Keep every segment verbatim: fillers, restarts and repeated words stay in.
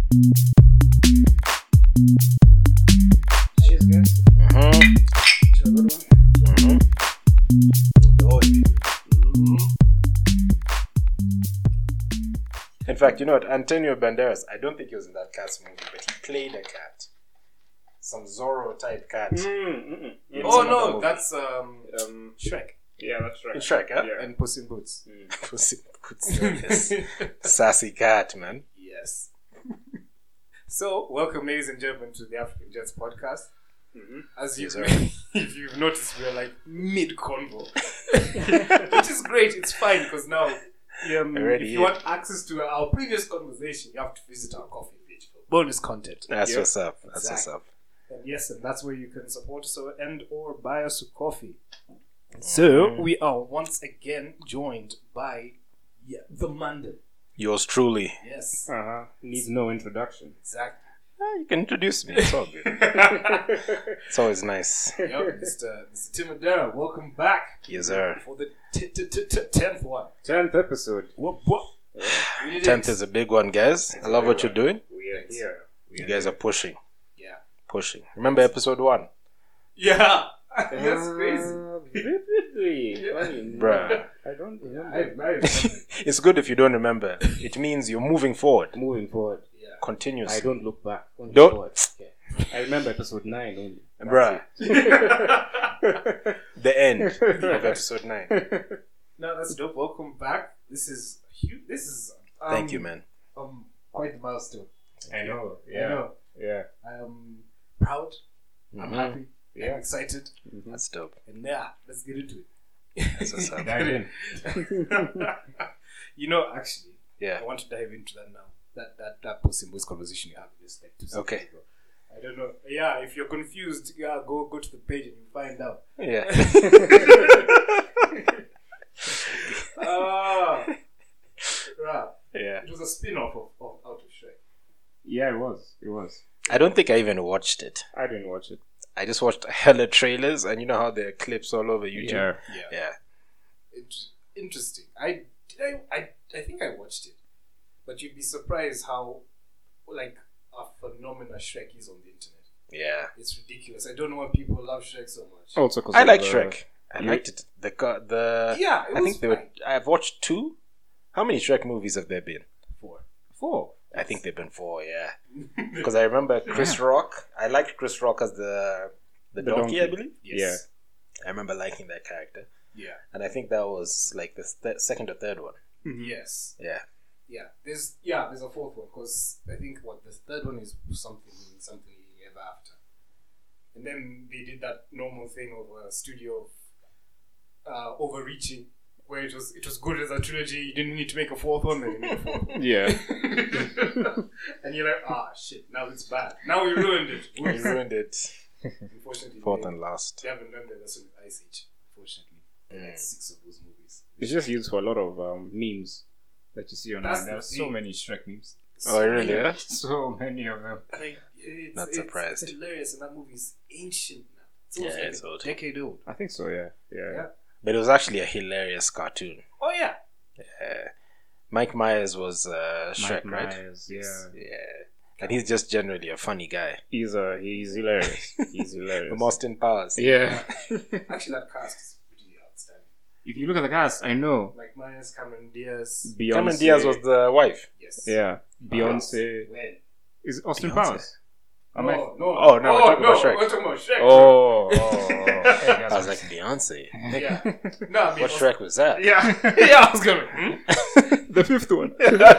Cheers, guys. Mm-hmm. To a good one. Mm-hmm. Oh, mm-hmm. In fact, you know what? Antonio Banderas, I don't think he was in that Cats movie, but he played a cat. Some Zorro type cat. Mm-mm. In Oh some other no, movie. that's um Um, Shrek yeah, that's right. In Shrek, huh? Yeah. and Puss in Boots. Mm. Pussy Boots. Yes. Sassy cat, man. Yes. So, welcome, ladies and gentlemen, to the African Jets podcast. Mm-hmm. As you, Yes, sir. if you've noticed, we're like mid convo, which is great. It's fine because now, um, Already if you in. want access to our previous conversation, you have to visit our coffee page for bonus content. That's Yeah. what's up. That's Exactly. what's up. And yes, and that's where you can support us or, and or buy us a coffee. So we are once again joined by yeah, the Mandan. Yours truly. Yes, Uh-huh. Needs no introduction. exactly. Ah, you can introduce me. It's all good. It's always nice. Yep, Mister Mister Tim Adara, welcome back Yes, sir. for the t- t- t- t- tenth one. Tenth episode. Whoop whoop. We did Tenth it. is a big one, guys. I love what you're doing. We are here. We You guys are pushing. Yeah. Pushing. Remember episode one? Yeah. That's crazy. Uh, vividly. Yeah. I mean, Bruh. I don't I, remember. I remember. It's good if you don't remember. It means you're moving forward Moving forward. Yeah. continuously. I don't look back. Only Don't- forward. Yeah. I remember episode nine only. That's Bruh. it. The end of episode nine. No, that's dope. Welcome back. This is huge. This is. Um, Thank you, man. Um, quite the milestone. I know. I Yeah. know. Yeah. I'm proud. I'm Mhm. happy. Yeah. I'm excited. Mhm. That's dope. And yeah, let's get into it. That's what's up. Dive in. You know, actually, Yeah. I want to dive into that now. That that that Puss in Boots conversation you had just like two seconds Okay. ago. I don't know. Yeah, if you're confused, yeah, go go to the page and you find out. Yeah. Ah, right. Yeah. It was a spin-off of, of Out of Shrek. Yeah, it was. It was. I don't think I even watched it. I didn't watch it. I just watched hella trailers, and you know how there are clips all over YouTube. Yeah. Yeah, Yeah. it's interesting. I did I, I I think I watched it, but you'd be surprised how like a phenomenal Shrek is on the internet. Yeah. It's ridiculous. I don't know why people love Shrek so much. Also, because I like Shrek. I you- liked it. The co- the Yeah, it I was think they were. fine. I've watched two. How many Shrek movies have there been? Four. four. I think they've been four. Yeah. Because I remember Chris Rock. I liked Chris Rock as the the, The donkey, donkey. I believe. Yes. I remember liking that character, Yeah. and I think that was like the th- second or third one. Yes. Yeah. Yeah. There's yeah. There's a fourth one because I think what the third one is something something ever after, and then they did that normal thing of a studio of uh, overreaching, where it was it was good as a trilogy. You didn't need to make a fourth one, then you made a fourth one. Yeah. And you're like, ah, shit. Now it's bad. Now we ruined it. We Whoops. ruined it. Unfortunately, Fourth they, and last. they haven't done the lesson with Ice Age. Unfortunately, they had Mm. six of those movies. It's just used for a lot of um, memes that you see online. That's the There's so thing. many Shrek memes. Oh, really? Yeah? So many of them. Like, it's, Not it's, surprised. It's hilarious, and that movie is ancient now. It's Yeah, almost like it's a old. decade old. I think so. Yeah. Yeah. Yeah. But it was actually a hilarious cartoon. Oh yeah. Yeah. Mike Myers was uh, Shrek, Mike right? Myers, yeah. Yeah. And he's just generally a funny guy. He's uh, he's hilarious. He's hilarious. From Austin Powers. Yeah. Actually, that cast is pretty outstanding. If you look at the cast, I know. Mike Myers, Cameron Diaz. Beyonce. Cameron Diaz was the wife. Yes. Yeah. Beyonce. When? Is it Austin Beyonce. Powers? Am no, I- no. Oh, no, we're talking no, about Shrek. We're talking about Shrek. Oh. oh, oh. Hey, guys. I was like, Beyonce? Yeah. No, I mean, What Aus- Shrek was that? Yeah. Yeah, I was going. Hmm? the fifth one.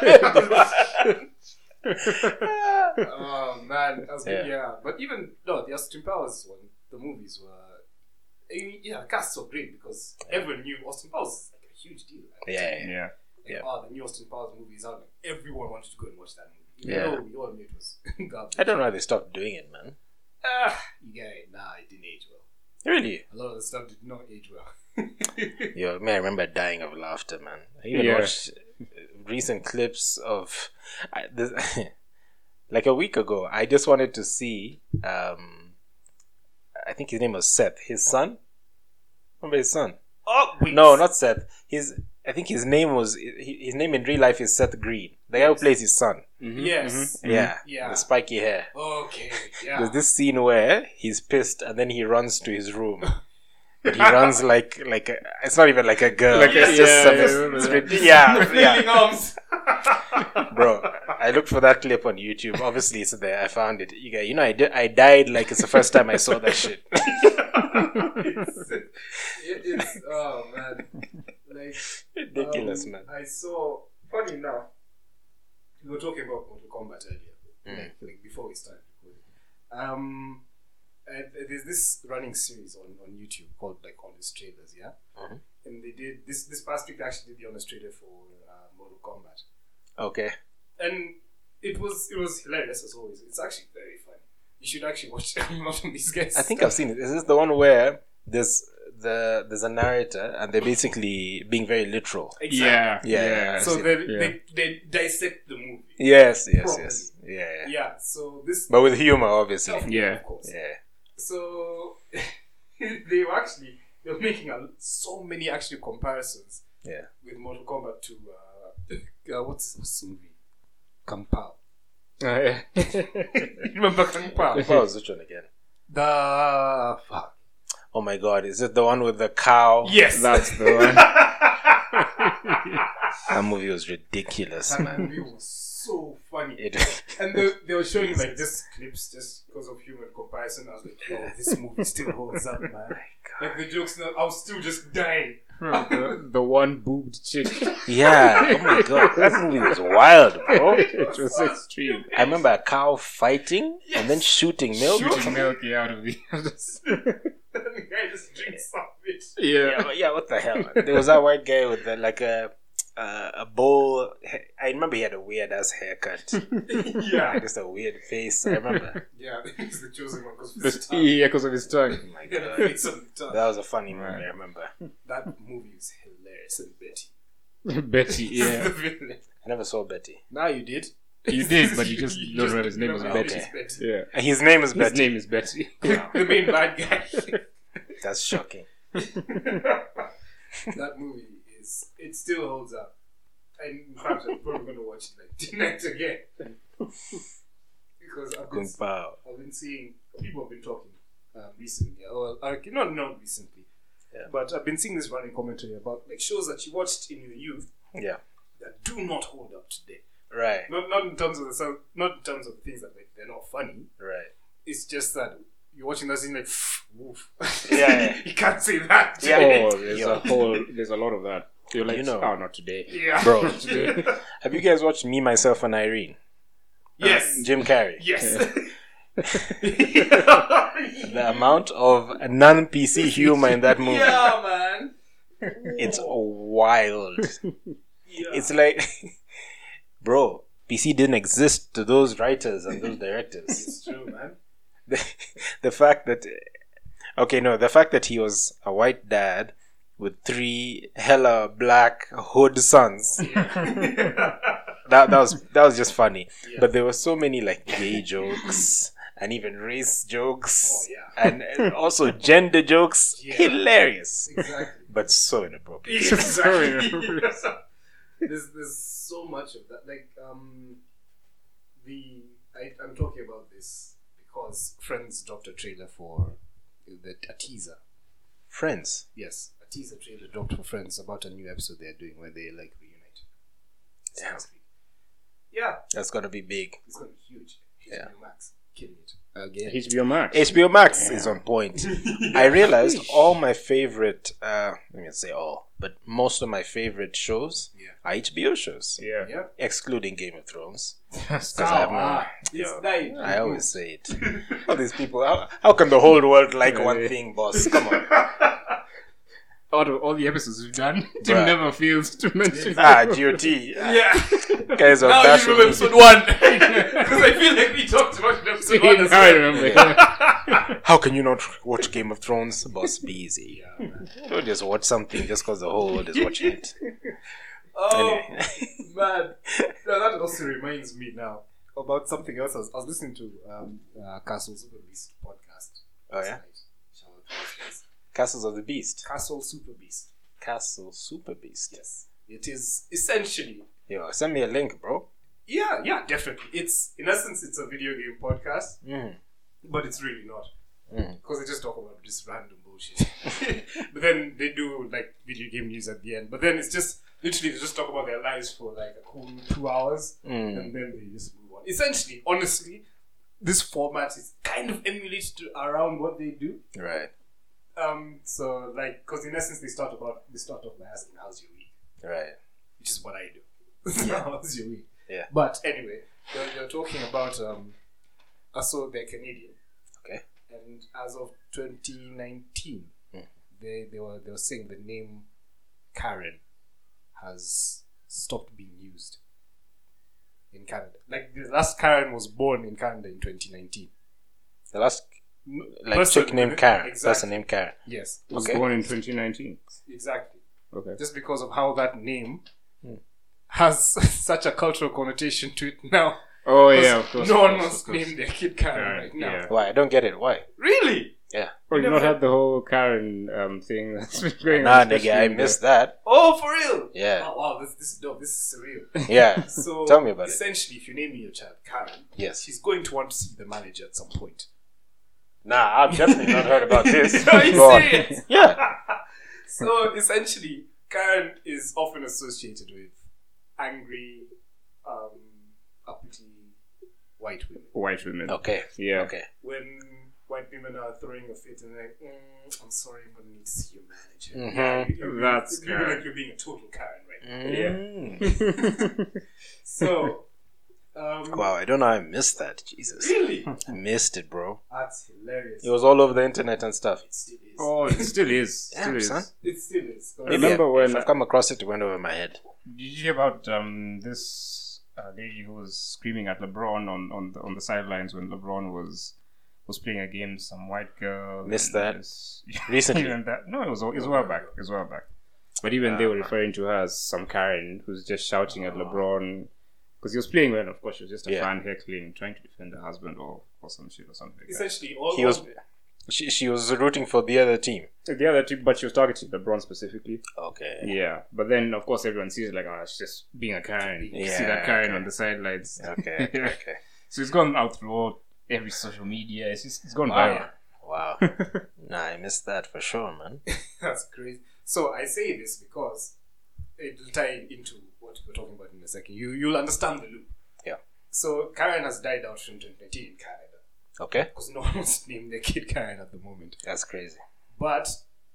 Oh man, that was good. Yeah. Yeah, but even no, the Austin Powers one, the movies were, I mean, yeah, the cast was great because everyone knew Austin Powers is like a huge deal. At the Yeah, time. yeah. Yeah. Like, Yeah. oh, the new Austin Powers movie is out. Like, everyone wanted to go and watch that movie. Even Yeah. though we all knew it was garbage. I don't know why they stopped doing it, man. Ah, yeah, nah, it didn't age well. Really? A lot of the stuff did not age well. Yo, man, I remember dying of laughter, man. I even Yeah. watched recent clips of I, this, like a week ago. I just wanted to see. Um, I think his name was Seth. His son. Remember his son? Oh, wait. No, not Seth. His. I think his name was. His name in real life is Seth Green. The guy who plays his son. Mhm, Yes. mhm. Yeah. Yeah. The spiky hair. Okay. Yeah. There's this scene where he's pissed and then he runs to his room. But he runs like like a, it's not even like a girl. Like a- it's just yeah, some I remember straight- The yeah, flailing yeah. arms. Bro, I looked for that clip on YouTube. Obviously, it's there. I found it. You, guys, you know, I, di- I died like it's the first time I saw that shit. it's, it is. Oh man. Like Ridiculous, um, man. I saw. Funny enough, we were talking about Mortal Kombat earlier, Mm. like, like before we started recording. Um, and there's this running series on, on YouTube called like Honest Trailers, yeah. Mhm. And they did this this past week. They actually did the Honest Trailer for uh, Mortal Kombat, Okay. and it was it was hilarious as always. It's actually very funny. You should actually watch a lot of these guys. I think I've seen it. Is this the one where there's the there's a narrator and they're basically being very literal? Exactly. Yeah. Yeah, Yeah. yeah. So I've they, Yeah. they they dissect the movie. Yes, yes, Properly. yes. Yeah, yeah. Yeah. So this. But with humor, obviously. Of- Yeah. Of course. Yeah. So they were actually they were making a, so many actually comparisons Yeah. with Mortal Kombat to uh, uh, what's what's the movie? Kung Pao. Uh, yeah. Remember Kung Pao? What was which one again? The fuck. Oh my god, is it the one with the cow? Yes. That's the one. That movie was ridiculous, That man. movie was so funny. It, And they, they were showing like just clips just because of human comparison. I was like, yo, this movie still holds up, man. Like the jokes, now, I was still just dying. the, the one boobed chick. yeah, oh my god, that movie was wild, bro. It was extreme. I remember a cow fighting and then shooting milk. Shooting milk out of the. The guy just drinks some of it. Yeah, yeah. but yeah, what the hell? There was that white guy with the, like a uh, a bowl. I remember he had a weird ass haircut, Yeah. like just a weird face. I remember. Yeah, he's the chosen one because of The, his tongue. yeah, because of his tongue. Oh my Yeah, the god, face on the tongue. that was a funny movie. I remember. That movie is hilarious. And Betty. Betty, The yeah. villain. I never saw Betty. Now you did. You did, but you just don't remember his name was remember Betty. it's Betty. Yeah. And his name is His Betty. name is Betty. The main bad guy. That's shocking. That movie is it still holds up. And in fact I'm probably gonna watch it like tonight again. Because I've been, Kung Pao. I've been seeing people have been talking um, recently. Well, uh, not not recently. Yeah. But I've been seeing this running commentary about like shows that you watched in your youth Yeah. that do not hold up today. Right. Not not in terms of the sound, not in terms of things that like they're not funny. Right. It's just that you're watching that scene like, woof. Yeah, yeah. You can't say that. Yeah. Oh, there's Yo. a whole, there's a lot of that. You're like, You know. oh, not today. Yeah. Bro. Have you guys watched Me, Myself, and Irene? Yes. Jim Carrey. Yes. The amount of non-P C humor in that movie, Yeah, man. it's wild. Yeah. It's like, bro, P C didn't exist to those writers and those directors. It's true, man. the, the fact that, okay, no, the fact that he was a white dad with three hella black hood sons, that that was that was just funny. Yeah. But there were so many like gay jokes and even race jokes Oh, yeah. and, and also gender jokes. Yeah. Hilarious, Exactly. but so inappropriate. Exactly. there's there's so much of that. Like um, the I, I'm talking about this because Friends dropped a trailer for the a teaser. Friends. Yes, a teaser trailer dropped for Friends about a new episode they're doing where they like reunite. It's Yeah. next week. Yeah, That's gonna be big. it's gonna be huge. H B O Yeah. Max killing it again. H B O Max. H B O Max is on point. I realized all my favorite, uh, let me say all, but most of my favorite shows Yeah. are H B O shows, Yeah. Yeah. excluding Game of Thrones. Because I have no- Ah, it's yo, died. I always say it. All these people, how, how can the whole world like one Yeah. thing, boss? Come on. Out of all the episodes we've done, Tim Bruh. never fails to mention. Ah, G O T. Yeah. Guys are Now you bashing remember me. episode one. Because I feel like we talked about it in episode one as Now I well. remember. How can you not watch Game of Thrones? Boss, be easy. Yeah, man. Don't just watch something just because the whole world is watching it. Oh, Anyway. man. No, that also reminds me now about something else. I was, I was listening to um, uh, Castle Super Beast podcast. Oh, yeah? last night. Shout out to those guys. Castles of the Beast. Castle Super Beast. Castle Super Beast. Yes. It is essentially Yo, send me a link, bro. Yeah, yeah, definitely. It's in essence, it's a video game podcast, Mm. but it's really not Mm. because they just talk about just random bullshit. But then they do like video game news at the end. But then it's just literally they just talk about their lives for like a cool two hours, Mm. and then they just move on. Essentially, honestly, this format is kind of emulated around what they do. Right. Um, so like, because in essence, they start about they start off by asking, "How's your week?" Right. Which is what I do. Yeah. How's your week? Yeah. But anyway, you're, you're talking about um, uh, so they're Canadian. Okay. And as of twenty nineteen, Mm. they they were they were saying the name Karen has stopped being used in Canada. Like the last Karen was born in Canada in twenty nineteen. The last, like, Person chick named with- Karen. exactly. Person named Karen. Yes, Was Okay. born in twenty nineteen. exactly. Okay. Just because of how that name Mm. has such a cultural connotation to it now. Oh Because yeah, of course. no of one course, wants of to course. name their kid Karen Karen, right now. yeah. Why? I don't get it. Why? Really? Yeah. Oh, you Never not heard- had the whole Karen um thing that's been going Nah, on. nigga, I especially in the- missed that. Oh, for real? Yeah. Oh, wow, this, this is dope. This is surreal. Yeah. So, Tell me about it. essentially, if you're naming your child Karen, Yes. she's going to want to see the manager at some point. Nah, I've definitely not heard about this. Are you Go on. serious? Yeah. So, essentially, Karen is often associated with angry, um, uppity white women. White women. Okay. Yeah. Okay. When white women are throwing a fit and they're like, mm, I'm sorry, I'm going to need to see your manager. Mhm. Yeah, you, you, That's you, you look Karen. like you're being a total Karen right now. Mm. So, um, Wow, I don't know how I missed that. Jesus. really? I missed it, bro. That's hilarious. It was all over the internet and stuff. It still is. Oh, it still is. Still Damn, is. son. It still is. So Maybe Remember I, when- if I've come across it, it went over my head. Did you hear about um this uh, lady who was screaming at LeBron on on the, on the sidelines when LeBron was was playing a game? Some white girl. Missed and that. this- Recently. Even that. No, it was it was a while back. It was a while back. But even they were referring to her as some Karen who's just shouting at LeBron because he was playing well. Of course, she was just a Yeah. fan heckling, trying to defend her husband or or some shit or something. Like that. essentially, all He was. She, she was rooting for the other team. The other two, but she was targeting LeBron specifically. Okay. Yeah, but then of course everyone sees it like, oh, she's just being a Karen. You see Yeah, that Karen okay. on the sidelines. Okay. Okay. okay. So it's gone out through all every social media. It's just, it's gone Wow. Wow. Nah, I missed that for sure, man. That's crazy. So I say this because it'll tie into what we're talking about in a second. You you'll understand the loop. Yeah. So Karen has died out in twenty nineteen in Canada Okay. because no one wants to name their kid Karen at the moment. That's crazy. But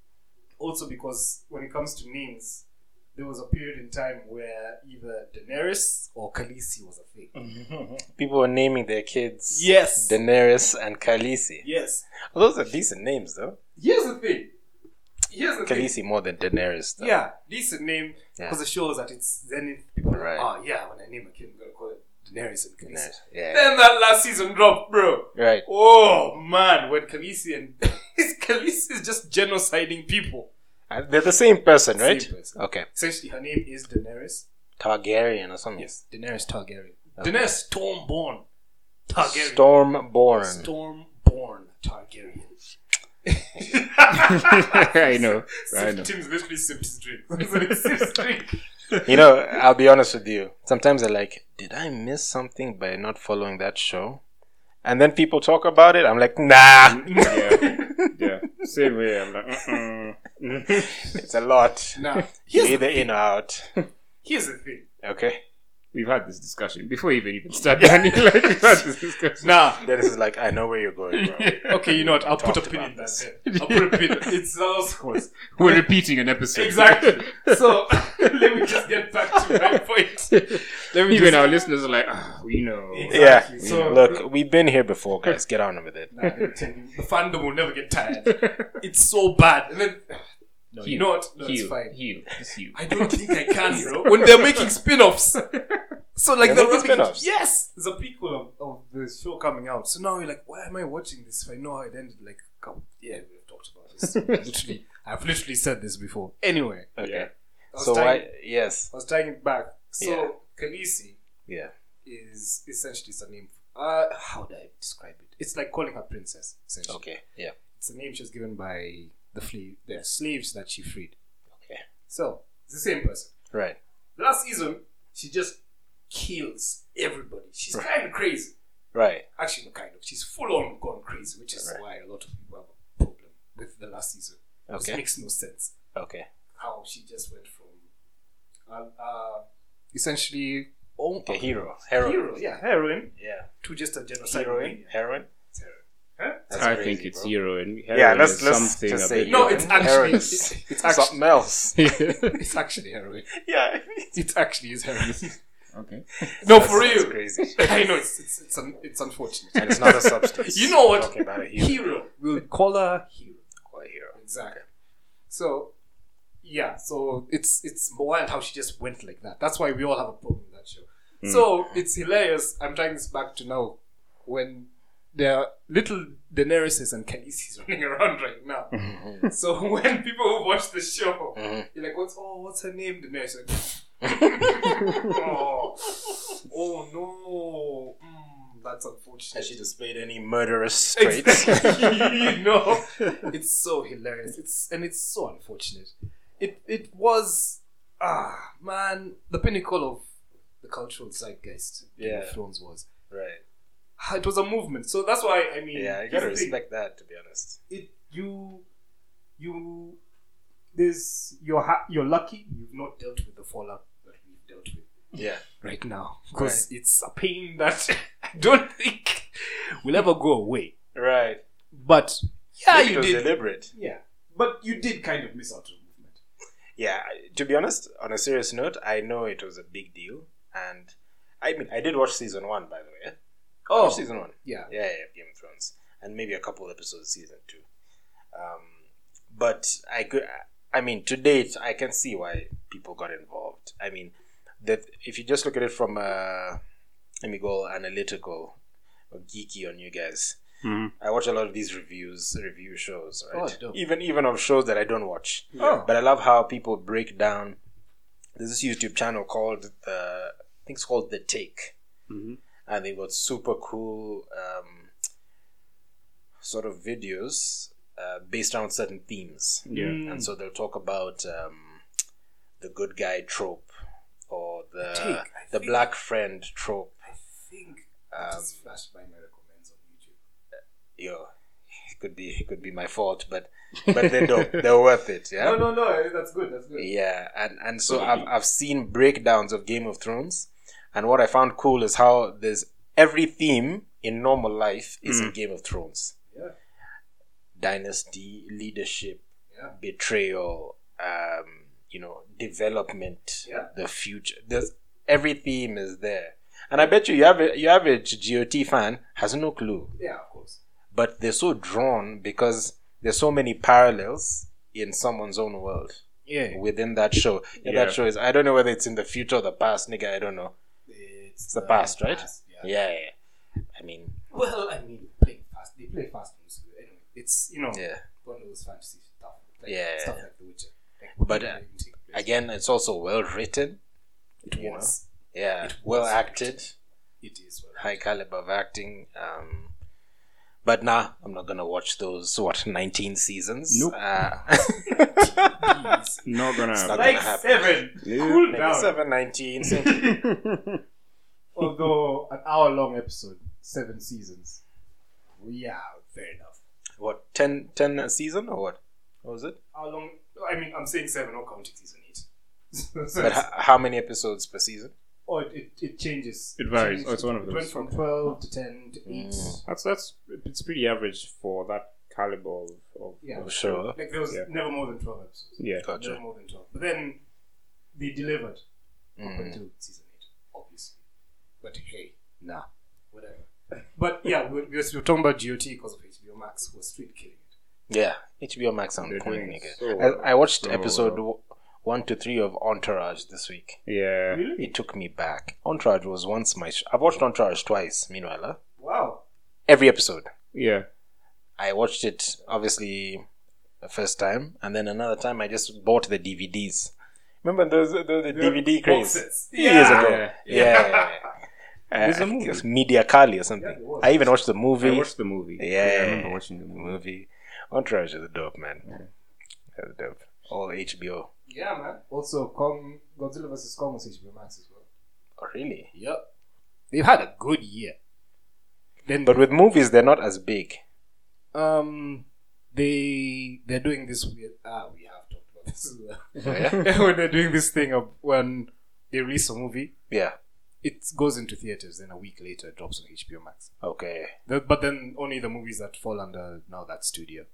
also because when it comes to names, there was a period in time where either Daenerys or Khaleesi was a thing. People were naming their kids Yes. Daenerys and Khaleesi. Yes. Well, those are decent names, though. Here's the thing. Here's the thing. Khaleesi more than Daenerys, though. Yeah, decent name Yeah. because it shows that it's then people are Right. like, oh yeah, when I name a kid, I'm gonna call it Daenerys and Khaleesi. Daenerys. Yeah. Then that last season dropped, bro. Right. Oh man, when Khaleesi and Khaleesi is just genociding people. Uh, They're the same person, right? Same person. Okay. Essentially, her name is Daenerys. Targaryen or something. Yes, Daenerys Targaryen. Okay. Daenerys Stormborn Targaryen. Stormborn. Stormborn Targaryen. I know. I know. Tim's literally sipped his drink. He sipped his drink. You know, I'll be honest with you. Sometimes I'm like, did I miss something by not following that show? And then people talk about it. I'm like, nah. Yeah, yeah. Same way. I'm like, uh-uh. It's a lot. Now, You're here's the, either in or out. here's the thing. Okay. We've had this discussion before we even even started. like, we've had this discussion. Nah, Then this is like, I know where you're going, bro. okay, you know what? I'll put a talked pin about in this. that. Then. I'll put a pin. It's also We're repeating an episode. exactly. So let me just get back to my point. Let me Even just. our listeners are like, ah, we know. Exactly. Yeah. So- Look, we've been here before, guys. Get on with it. Nah, let me tell you, the fandom will never get tired. It's so bad. And then, no, you know what? No, it's Heal, fine. heal, just heal. I don't think I can, bro. When they're making spin-offs. So like They're the making rubbing- spin-offs? Yes, there's a prequel of, of the show coming out. So now you're like, why am I watching this if I know how it ended? Like, come, yeah, we've talked about this. literally, I've literally said this before. Anyway, Okay. Yeah. I was So tying, why? Yes. I was tying it back. So Yeah. Khaleesi Yeah. is essentially it's a name. Uh, how do I describe it? It's like calling her princess. Essentially, Okay. Yeah. it's a name she was given by the fle- the slaves that she freed. Okay. So it's the same person. Right. Last season, she just kills everybody. She's kind of crazy. Right. Actually, not kind of. She's full on gone crazy, which is Right. why a lot of people have a problem with the last season. Okay. It makes no sense Okay. how she just went from uh, uh, essentially oh, Okay. Hero. Heroine. hero, yeah, heroine, Yeah. to just a genocide. Heroine. Heroine. It's heroine. Huh? That's I crazy, think it's bro. heroin. Yeah, Heroin let's is let's something just a say bit- No, it's actually heroin it's, is it's actually something else. it's actually heroin. Yeah. It actually is heroin. Okay. No, That's- for that's real. crazy. I know it's it's it's, un, it's unfortunate. And it's not a substance. You know what? We're talking about a hero. Hero. We'll call her hero. Call a hero. Exactly. So, yeah. So it's it's wild how she just went like that. That's why we all have a problem with that show. So it's hilarious. I'm tying this back to now when there are little Daenerys and Khaleesi's running around right now. So when people who watch the show, Mhm. you're like, "What's oh, what's her name?" Daenerys. Like, oh, oh no, mm, that's unfortunate. Has she displayed any murderous traits? Exactly. No, it's so hilarious. It's and it's so unfortunate. It it was ah man, the pinnacle of the cultural zeitgeist. Game Yeah. of Thrones was. Right. Ah, It was a movement. So that's why I mean, Yeah, you here's gotta the thing. respect that, to be honest. It you you there's you're ha- you're lucky you've not dealt with the fallout that we've dealt with Yeah. right now because it's a pain that I don't think will ever go away. Right. But yeah, Maybe it you was did. deliberate. Yeah, but you did kind of miss out on movement. Yeah, I- to be honest, on a serious note, I know it was a big deal, and I mean, I did watch season one, by the way. I Oh, watched season one. yeah. Yeah, yeah, Game of Thrones, and maybe a couple episodes of season two. Um, but I could, I mean, to date, I can see why people got involved. I mean, that if you just look at it from a, let me go analytical or geeky on you guys. Mhm. I watch a lot of these reviews, review shows, right? Oh, dope. even even of shows that I don't watch. Oh. But I love how people break down. There's this YouTube channel called the, I think it's called The Take, Mhm. and they got super cool um, sort of videos uh, based around certain themes. Yeah. Mm. And so they'll talk about um, the good guy trope or the Take, I the think- black friend trope. I think Um, I just flashed by my recommends on YouTube. Yo, it could be it could be my fault, but but they're dope. They're worth it. Yeah. No, no, no. That's good. That's good. Yeah, and and so I've I've seen breakdowns of Game of Thrones, and what I found cool is how there's every theme in normal life is in Game of Thrones. Yeah. Dynasty, leadership, Yeah. betrayal, um, you know, development, Yeah. the future. There's every theme is there, and I bet you your average, your average G O T fan has no clue, Yeah, of course. but they're so drawn because there's so many parallels in someone's own world Yeah. within that show. Yeah, Yeah. that show is, I don't know whether it's in the future or the past, nigga. I don't know. It's, It's the past, right? past, yeah. Yeah, yeah, yeah. I mean, Well, I mean, playing fast. They play fast and so anyway. It's you know yeah. one of those fantasy stuff. Like, Yeah. Stuff like The Witcher. Like, But, what uh, even take place. Again, it's also well written. it you was. Yeah, It well was acted, It is. Well, high caliber of acting. Um, but nah, I'm not gonna watch those what nineteen seasons. Nope. Uh, Please. Not gonna It's not happen. gonna Like happen. seven. Yeah. Cool maybe down. seven, nineteen. same- Although an hour-long episode, seven seasons. Yeah, fair enough. what ten, ten a season or what? What was it? How long? I mean, I'm saying seven, not counting season eight. So But it's- h- how many episodes per season? oh, it, it, it changes. It varies. changes. Oh, it's one of It went those. from twelve to ten to eight. Mm. That's that's it's pretty average for that caliber of, of Yeah, Oh, sure. Like there was Yeah. never more than twelve episodes. yeah. Gotcha. Never more than twelve. But then they delivered up Mm. until season eight, obviously. But hey, nah, whatever. But yeah, we're, we're we're talking about G O T because of H B O Max, who was straight killing it. Yeah, H B O Max on They're point, doing nigga. so well. I, I watched So episode well. w- one to three of Entourage this week. Yeah. Really? It took me back. Entourage was once my. Sh- I've watched Entourage twice. Meanwhile, huh? Wow. Every episode. Yeah. I watched it obviously the first time, and then another time I just bought the D V Ds. Remember those the, the D V D box craze sets. years Yeah. ago? Yeah. Yeah, yeah, yeah. Uh, There's a I think movie. it was Media Kali or something. Yeah, there was. I even watched the movie. I watched the movie. Yeah, I remember watching the movie. movie. Entourage is dope, man. That's dope. All H B O. Yeah, man. Also, Kong, Godzilla versus Kong was H B O Max as well. Oh, really? Yep. They've had a good year. Then, But with movies, they're not as big. um, they they're doing this weird. Ah, we have talked about this as well. Oh, yeah? When they're doing this thing of when they release a movie, Yeah. it goes into theaters, then a week later it drops on H B O Max. Okay. The, but then only the movies that fall under now that studio.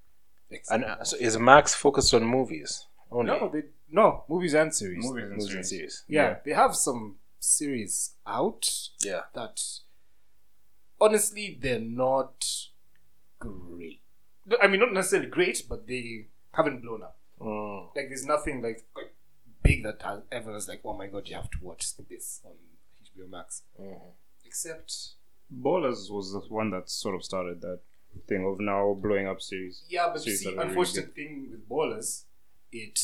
And uh, so is Max focused on movies only? no, they no movies and series. Movies and Movies and series. series. Yeah, Yeah. they have some series out Yeah. that honestly they're not great. I mean, not necessarily great, but they haven't blown up. Mm. Like, there's nothing like, like big that has ever was like, oh my god, you have to watch this on H B O Max. Mhm. Except, Ballers was the one that sort of started that thing of now blowing up series. yeah, but you Series see, that are really unfortunate thing with Ballers, it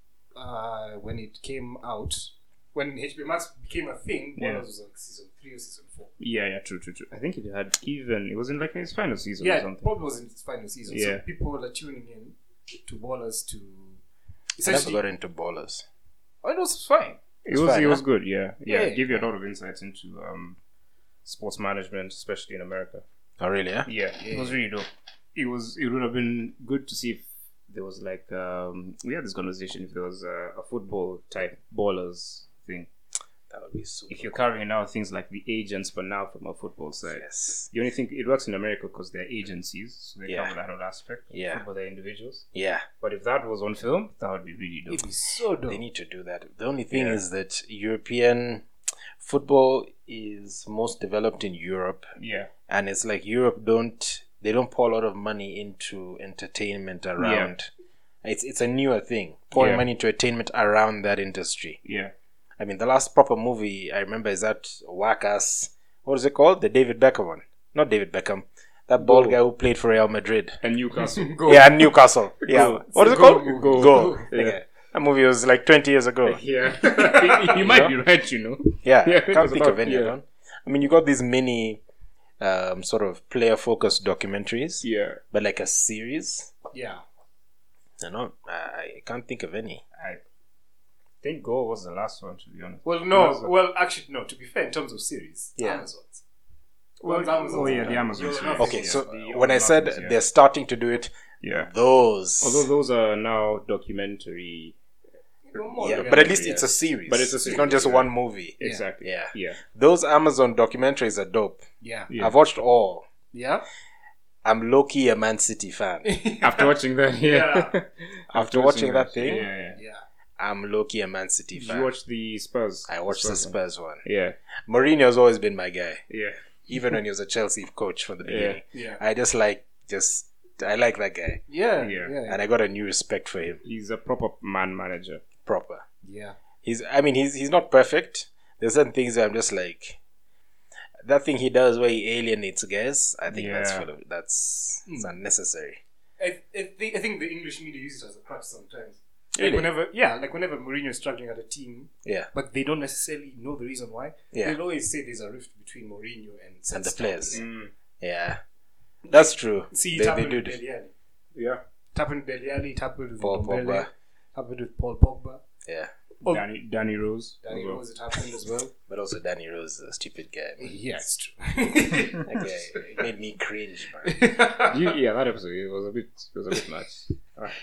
uh, when it came out, when H B O Max became a thing, Ballers Yeah. was like season three or season four. Yeah, yeah, true, true, true. I think it had even it was in like its final season Yeah, or it something. probably was in its final season. So Yeah. people are tuning in to Ballers to I never essentially. got into Ballers. Oh, it was fine. It It's was fine, it huh? was good, yeah. Yeah, Yeah, it gave you a yeah. lot of insights into um sports management, especially in America. Oh, really? Yeah. Yeah, it was really dope. It was it would have been good to see if there was like um we had this conversation if there was a, a football type ballers thing. That would be super. If you're carrying out things like the agents for now from a football side. Yes. The only thing it works in America because they're agencies, so they Yeah. cover that whole aspect. Yeah. Football, they're individuals. Yeah. But if that was on film, that would be really dope. It'd be so dope. They need to do that. The only thing Yeah. is that European football is most developed in Europe, Yeah. and it's like Europe don't they don't pour a lot of money into entertainment around. It's it's a newer thing, pouring Yeah. money into entertainment around that industry. Yeah. I mean, the last proper movie I remember is that whack ass. What is it called? The David Beckham one. Not David Beckham. That bald Go. guy who played for Real Madrid. And Newcastle. Go. Yeah, and Newcastle. Yeah. Go. What is it Go. called? Go. Go. Yeah. Yeah. That movie was like twenty years ago. Yeah. you might be right, you know. Yeah, Yeah, I can't it's think about- of any yeah. other one. I mean, you got these mini um, sort of player-focused documentaries, Yeah. but like a series. Yeah. I don't. I can't think of any. I think Go was the last one, to be honest. Well, no. Was it? Well, actually, no. To be fair, in terms of series, Yeah. Amazon's. Well, Well, Amazon's oh, yeah, are- the Amazon you'll series. have Okay, to- so the when I old said Marvels, yeah. they're starting to do it, Yeah. those. Although those are now documentary. More yeah, than but at that. least it's a series. But it's a It's series, not just yeah. one movie. Exactly. Yeah. Yeah. Those Amazon documentaries are dope. Yeah. Yeah. I've watched all. Yeah. I'm low-key a Man City fan. After watching that, yeah. Yeah. After watching that thing, Yeah, yeah. Yeah. I'm low-key a Man City Did fan. you watch the Spurs? I watched the one? Spurs one. Yeah. Mourinho's always been my guy. Yeah. Even when he was a Chelsea coach from the beginning. Yeah. I just like, just, I like that guy. Yeah. Yeah. Yeah. And I got a new respect for him. He's a proper man manager. Proper. Yeah. He's, I mean, he's he's not perfect. There's certain things where I'm just like, that thing he does where he alienates guys, I think that's Yeah. full of, that's it's unnecessary. I, I, think, I think the English media uses it as a crutch sometimes. Really? Like whenever, yeah, like whenever Mourinho is struggling at a team, Yeah. but they don't necessarily know the reason why. Yeah. They'll always say there's a rift between Mourinho and And the Seth players. Stone. Mm. Yeah. That's true. See, they, it they happened do with this. Dele Alli. Yeah. It happened with Dele Alli. It happened with Paul Ndombele. Pogba. Happened with Paul Pogba. Yeah. Oh, Danny, Danny Rose. Danny as well. Rose. It happened as well. But also Danny Rose is a stupid guy. Man. Yeah, it's true. That guy it made me cringe, man. You, yeah, that episode it was a bit, it was a bit much.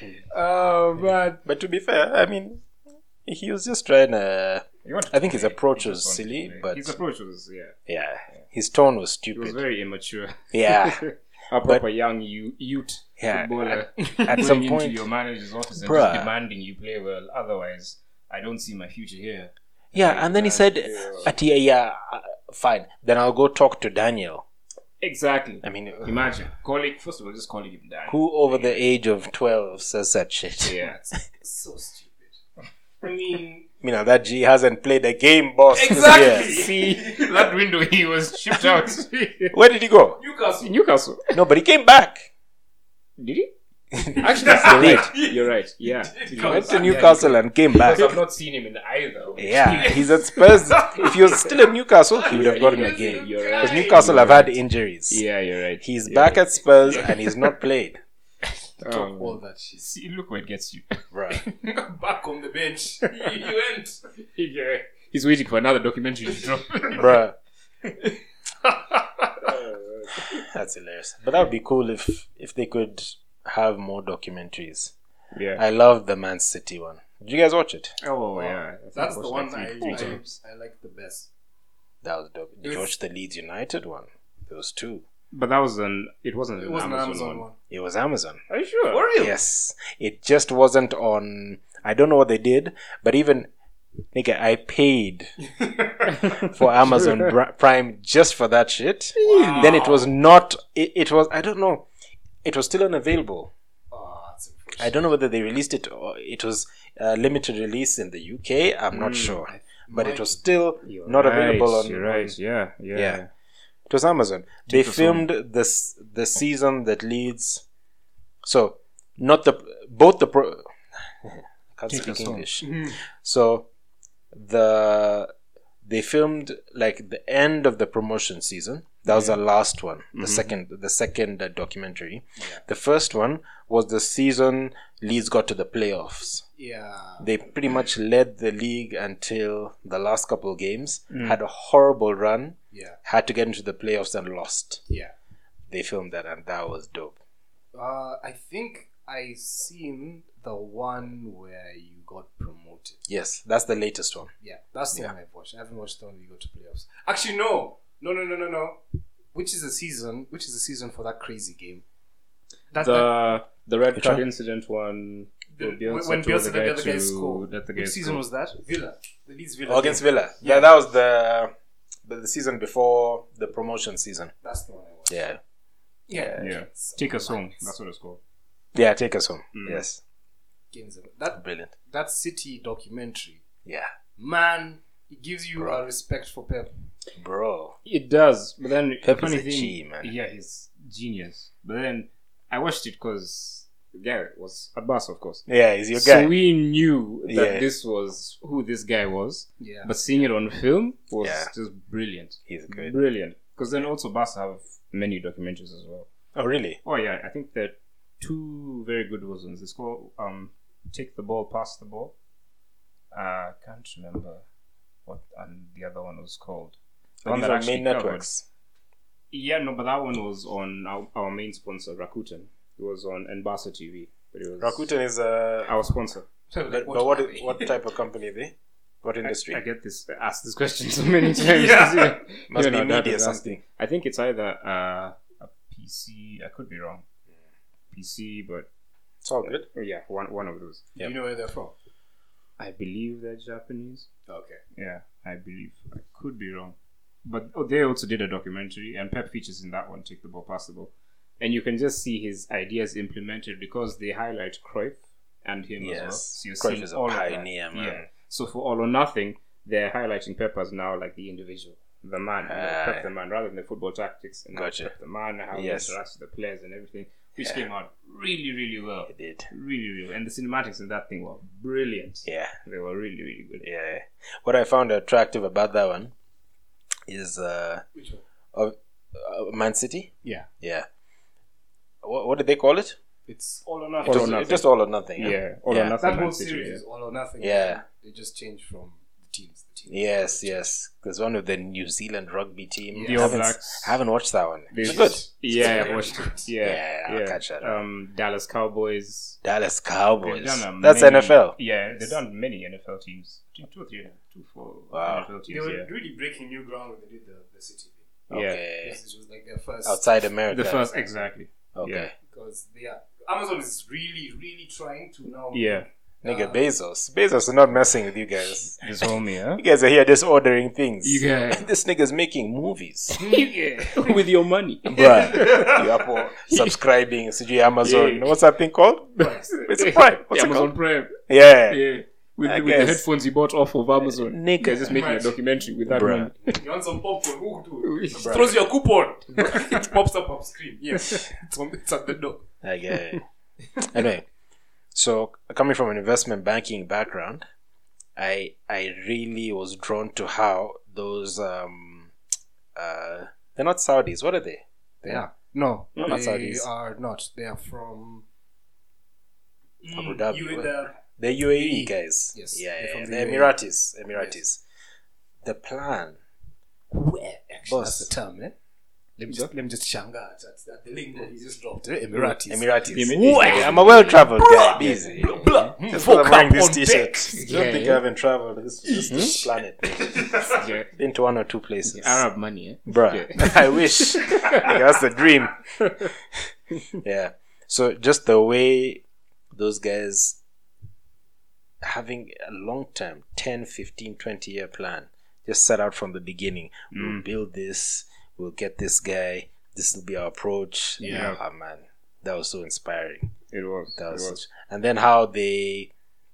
Oh man. But to be fair, I mean, he was just trying to. He wanted I think to his play. approach He was just wanted to silly, play. but his approach was yeah. yeah, his tone was He was stupid. very immature. Yeah, A proper young you, youth Yeah, footballer. at going some into point- your manager's office and Bruh. just demanding you play well. Otherwise, I don't see my future here. yeah. And then he said, Yeah. "At yeah, yeah, uh, fine. Then I'll go talk to Daniel." Exactly. I mean, Imagine calling first of all, just calling him Danny. who over the age of twelve says that shit? Yeah. So stupid. I mean, You know that G hasn't played a game, boss. this Exactly. year. See that window, he was shipped out. Where did he go? Newcastle. Newcastle. No, but he came back. Did he? Actually, You're You're right. right. You're right. Yeah. He went to Newcastle and came back. Because I've not seen him in either. Yeah, he's at Spurs. If he was still at Newcastle, he would have gotten a game. You're Because right. Newcastle have had injuries. Yeah, you're right. He's You're back right. at Spurs and he's not played. talk Um, all that shit. See, look where it gets you. Right. Back on the bench. You, you went. Yeah. He's waiting for another documentary to drop. Bruh. That's hilarious. But that would be cool if if they could have more documentaries. Yeah. I love the Man City one. Did you guys watch it? Oh, yeah. I That's think the I one watched I, like three, three I, times. I like the best. That was dope. Did you watch the Leeds United one? There was two. But that was an. It wasn't It an was an Amazon, Amazon one. one. It was Amazon. Are you sure? For real? Yes. It just wasn't on. I don't know what they did, but even. Nigga, I paid for Amazon Bri- Prime just for that shit. Wow. Then it was not. It, it was. I don't know. It was still unavailable. Oh, that's unfortunate. I don't know whether they released it or it was uh, limited release in the U K. I'm not Mm. sure, but it might- was still You're not right, available on. You're right. Yeah. Yeah. Yeah. It was Amazon. They us filmed this the season that leads. So not the both the pro. I can't Take speak us home. English. So the they filmed like the end of the promotion season. That was the last one, the Mhm. second, the second uh, documentary. Yeah. The first one was the season Leeds got to the playoffs. Yeah. They pretty much led the league until the last couple of games. Mm. Had a horrible run. Yeah. Had to get into the playoffs and lost. Yeah. They filmed that, and that was dope. Uh, I think I seen the one where you got promoted. Yes, that's the latest one. Yeah, that's the Yeah. one I've watched. I haven't watched the one where you go to playoffs. Actually, no, no, no, no, no, no. Which is the season? Which is the season for that crazy game? That, that The the red Which card one? incident one. the, where Bielsa when told Bielsa the let guy the other guys to score. let the Which guys season score. was that? Villa. The Leeds Villa. Oh, against game. Villa. Yeah, that was the, the the season before the promotion season. That's the one I watched. Yeah, Yeah. Yeah. It's Take us home. nice. That's what it's called. yeah. Take us home. Mm. Yes, Games of- That brilliant. that City documentary, Yeah, man, it gives you Bro. a respect for Pep. bro. It does, but then the Pep is funny a thing, G, man. yeah, he's genius. But then I watched it because the guy was Abbas, of course. Yeah, he's your So guy. we knew that Yeah. this was who this guy was, Yeah. but seeing it on film was Yeah. just brilliant. He's good. Brilliant. Because then also Barca have many documentaries as well. Oh, really? Oh yeah, I think there are two very good ones. It's called um, "Take the Ball, Pass the Ball." I uh, can't remember what and the other one was called. The Oh, one these that are actually main covered- networks. Yeah, no, but that one was on our, our main sponsor, Rakuten. It was on Enbasa T V. But it was Rakuten is a. our sponsor. So, But, like, but what are is, they? what type of company are they? What industry? I, I get this asked this question so many times. Yeah. Must You be know, that media is something. asking. I think it's either uh, a P C. I could be wrong. P C, but It's all good. oh, yeah, one one of those. Do you know where they're from? I believe they're Japanese. Okay. Yeah, I believe. I could be wrong. But oh, they also did a documentary, and Pep features in that one, Take the Ball, Pass the Ball. And you can just see his ideas implemented because they highlight Cruyff and him as well. Yes. So you're Cruyff seeing is a all of that. pioneer, man. Yeah. So for All or Nothing, they're highlighting Pep as now like the individual, the man, you know, Aye. Pep the man, rather than the football tactics. And now Gotcha. Pep the man, how Yes. he interacts with the players and everything, which Yeah. came out really, really well. It did. Really, really well. And the cinematics in that thing were brilliant. Yeah. They were really, really good. Yeah. What I found attractive about that one is uh, Which one? of uh, Man City. Yeah. Yeah. What, what did they call it? It's All or Nothing. Just, All or Nothing. just all or nothing. Yeah, All Yeah. or Nothing. that Man whole City, series yeah. is all or nothing. Yeah. They just changed from the teams. The teams. Yes, yes. There's one of the New Zealand rugby team. The I All haven't, Blacks. I haven't watched that one. There's- It's good. Yeah, It's I watched very it. Yeah, Yeah, I'll catch that up. Um, Dallas Cowboys. Dallas They've Cowboys. done a That's many- N F L. Yeah, they've done many N F L teams. Two, two or three, two, four Wow. N F L They teams. were Yeah, really breaking new ground when they did the, the City thing. yeah. Okay. Because this was like their first. Outside America. The first, exactly. Okay. Yeah. Because they are, Amazon is really, really trying to now. Yeah, Nigga, Uh, Bezos. Bezos is not messing with you guys. this homie, huh? You guys are here just ordering things. You guys, This nigga's making movies. yeah, with your money, Bruh. You up for subscribing to Amazon. Yeah. What's that thing called? It's Prime. What's it Amazon called? Prime. Yeah. Yeah, with, I with the guess. headphones he bought off of Amazon. Nigga. They're just making a Imagine. documentary with that Bruh. money. You want some popcorn? Who do it? Bruh. Throws your coupon. It pops up on screen. Yes, it's, on, it's at the door. I get it. Anyway, so coming from an investment banking background, I I really was drawn to how those um uh they're not Saudis. What are they? They are. No, No, not they Saudis. are not. They are from Abu Dhabi. You in the They're U A E guys. Yes, Yeah, they're yeah, from yeah. the The U A E. Emiratis. Emiratis. the plan. Where? Actually, Boss. that's the term, eh? Let me just, let me just shanga at, at, at the lingo he just dropped, eh? Emiratis. Emiratis. Emiratis. Where? I'm a well-traveled guy. Busy. Blah. That's why I'm wearing this on t-shirt. deck. Don't Yeah, think yeah. I haven't traveled this, this, this planet. Yeah. Been to one or two places. Arab money, eh? Bruh, Yeah. I wish. That's the dream. Yeah. So just the way those guys having a long-term ten, fifteen, twenty year plan just set out from the beginning. We'll Mm. build this. We'll get this guy. This will be our approach. Yeah. Ah, man. That was so inspiring. It was. That It was, was. and then how they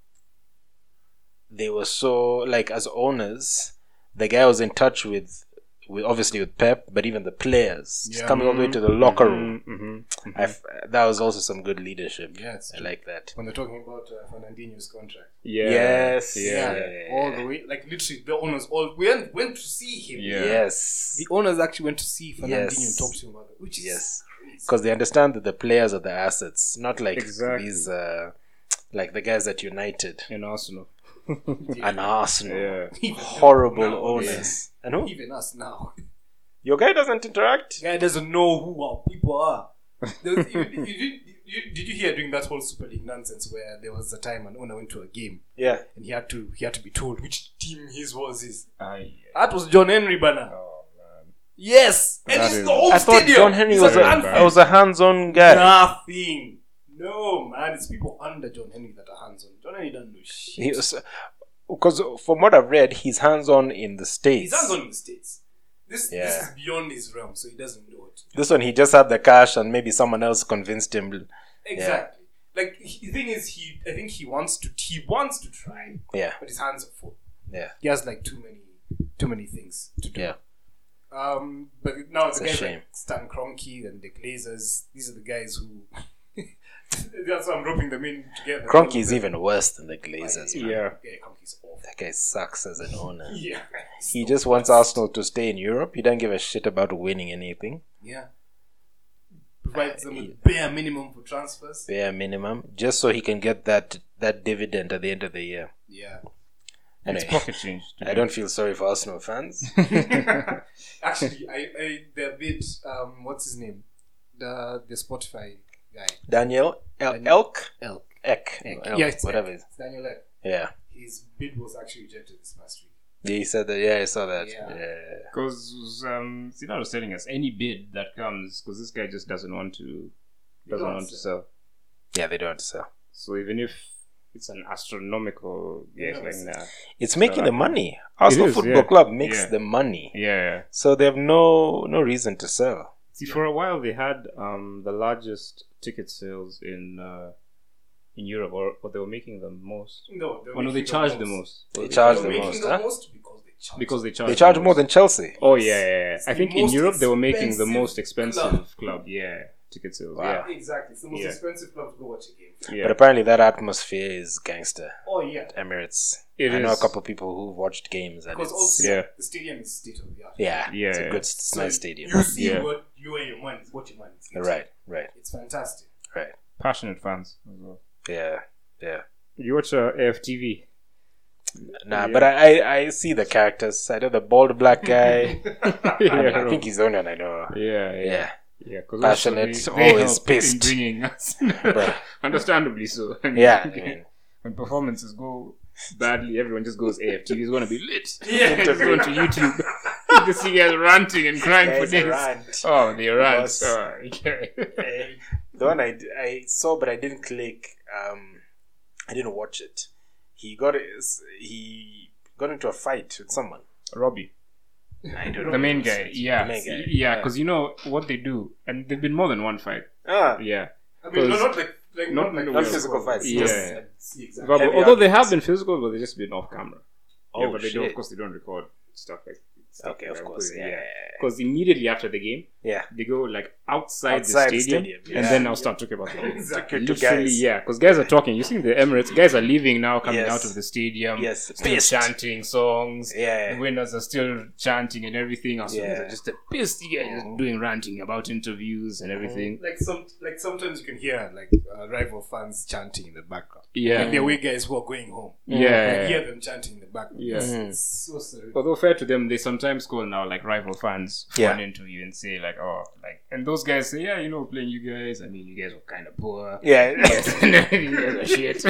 they were so like as owners, the guy was in touch with, with obviously with Pep, but even the players, just Yeah. coming all the way to the locker room. Mm-hmm. I f- that was also some good leadership. Yeah, it's I true. like that. When they're talking about uh, Fernandinho's contract. Yeah. Yes. Yeah. Yeah. All the way, like literally, the owners all we went, went to see him. Yeah. Yes. The owners actually went to see Fernandinho Yes. and talk to him about it, which is Yes. crazy. Because they understand that the players are the assets, not like Exactly. these, uh, like the guys at United In Arsenal. and Arsenal. Yeah. Even Horrible now, owners. And who? Even us now. Your guy doesn't interact? Guy doesn't know who our people are. There was- you, you, you, you, did you hear during that whole Super League nonsense where there was a time an owner went to a game Yeah. and he had to he had to be told which team his was his? Aye. That was John Henry Bana. Oh, man. Yes, and That it's is- the whole I thought stadium. John Henry It's was an a, Anfield. I was a hands-on guy. Nothing. No, man. It's people under John Henry that are hands on. John Henry doesn't do shit. He was, because from what I've read, he's hands-on in the States. He's hands on in the States. This Yeah. this is beyond his realm, so he doesn't know it. This one, he just had the cash and maybe someone else convinced him. Exactly. Like he, the thing is, he I think he wants to he wants to try, Yeah. but his hands are full. Yeah. He has like too many too many things to do. Yeah. Um, but now It's the a guys shame. like Stan Kroenke and the Glazers, these are the guys who. That's why I'm roping them in together. Kroenke is even worse than the Glazers. man. Yeah. Yeah, Kroenke's awful. That guy sucks as an owner. Yeah. He just wants Arsenal to stay in Europe. He doesn't give a shit about winning anything. Yeah. Provides them he- with bare minimum for transfers. Bare minimum. Just so he can get that that dividend at the end of the year. Yeah. It's Anyway, pocket change. to I be don't feel sorry for Arsenal fans. Actually, I, I the bit um what's his name? The the Spotify guy. Daniel El- Daniel- Elk? Elk. Eck. Elk. Elk, Yeah, it's whatever Elk. it is. It's Daniel Elk. Yeah. His bid was actually rejected this past week. He said that. Yeah, I saw that. Yeah. Yeah. Because um, Zidane was telling us any bid that comes, because this guy just doesn't want to doesn't don't want to sell. sell. Yeah, they don't want to sell. So even if it's an astronomical, yeah, it's Yeah, like it's- nah. It's making Uh, the money. Arsenal is, Football yeah. Club makes Yeah. the money. Yeah. So they have no no reason to sell. See, for a while they had um the largest ticket sales in uh, in Europe, or, or they were making the most. No, they're Oh no, they making charged the most. They Or charge They're the making most, the huh? most because they charge. because they charged. They charge the more most. than Chelsea. Oh yeah, yeah, yeah. It's I the think in most Europe they were making the expensive most expensive club. club. Yeah, ticket sales. Wow. Exactly. It's the most Yeah. expensive club to go watch a game. Yeah, yeah. But apparently that atmosphere is gangster. Oh yeah. Emirates. It I know a is. couple of people who've watched games and Because it's also Yeah. the stadium is state of the art. yeah, Yeah, it's a yeah. good, it's a So nice stadium. You see Yeah. what you and your money is what your money is. Right, right, It's fantastic. right. Passionate fans as well. Yeah, yeah. You watch uh, A F T V? Nah, Yeah. but I, I, I see the characters. I know the bald black guy. I, mean, I yeah, think he's the only one I know. yeah, yeah. Yeah. Yeah, because Passionate, also they, they always help pissed. in bringing us, Bruh. understandably so. I mean, Yeah, I mean, when performances go badly, everyone just goes A F T V is going to be lit. Yeah. Just going to YouTube. You just see guys ranting and crying for guys, they days. rant. Oh, they rant. Boss. Oh, okay. The one I, I saw but I didn't click. Um, I didn't watch it. He got his, he got into a fight with someone. Robbie, I don't know. the main guy. Yeah, The main guy. yeah. Because you know what they do, and there've been more than one fight. Ah, Yeah. I mean, no, Because- not like, like not- not, like not physical fights, Yeah. just- See, exactly. But, Heavy although they arguments. have been physical, but they've just been off camera. Oh, yeah, but they do, shit. of course, they don't record stuff like. Stuff Okay, like of that, course. because- Yeah. Because immediately after the game, Yeah. They go like outside, Outside the the stadium, stadium, and yeah. then I'll start talking about the game. Exactly. To Literally, guys. yeah, because guys are talking. You see the Emirates, guys are leaving now, coming Yes. out of the stadium, Yes. still Pissed. chanting songs. Yeah. The winners are still chanting and everything. Also, Yeah. guys are just pissed. You guys Mm. doing ranting about interviews and everything. Like some, like sometimes you can hear like uh, rival fans chanting in the background. Yeah, Like the away guys who are going home. yeah. I hear them chanting in the background. Yeah. It's, Mm. it's so surreal. Although fair to them, they sometimes call now like rival fans for Yeah. an interview and say like, oh, like, and those guys say, yeah, you know, playing you guys. I mean, you guys were kind of poor. Yeah. you guys are shit.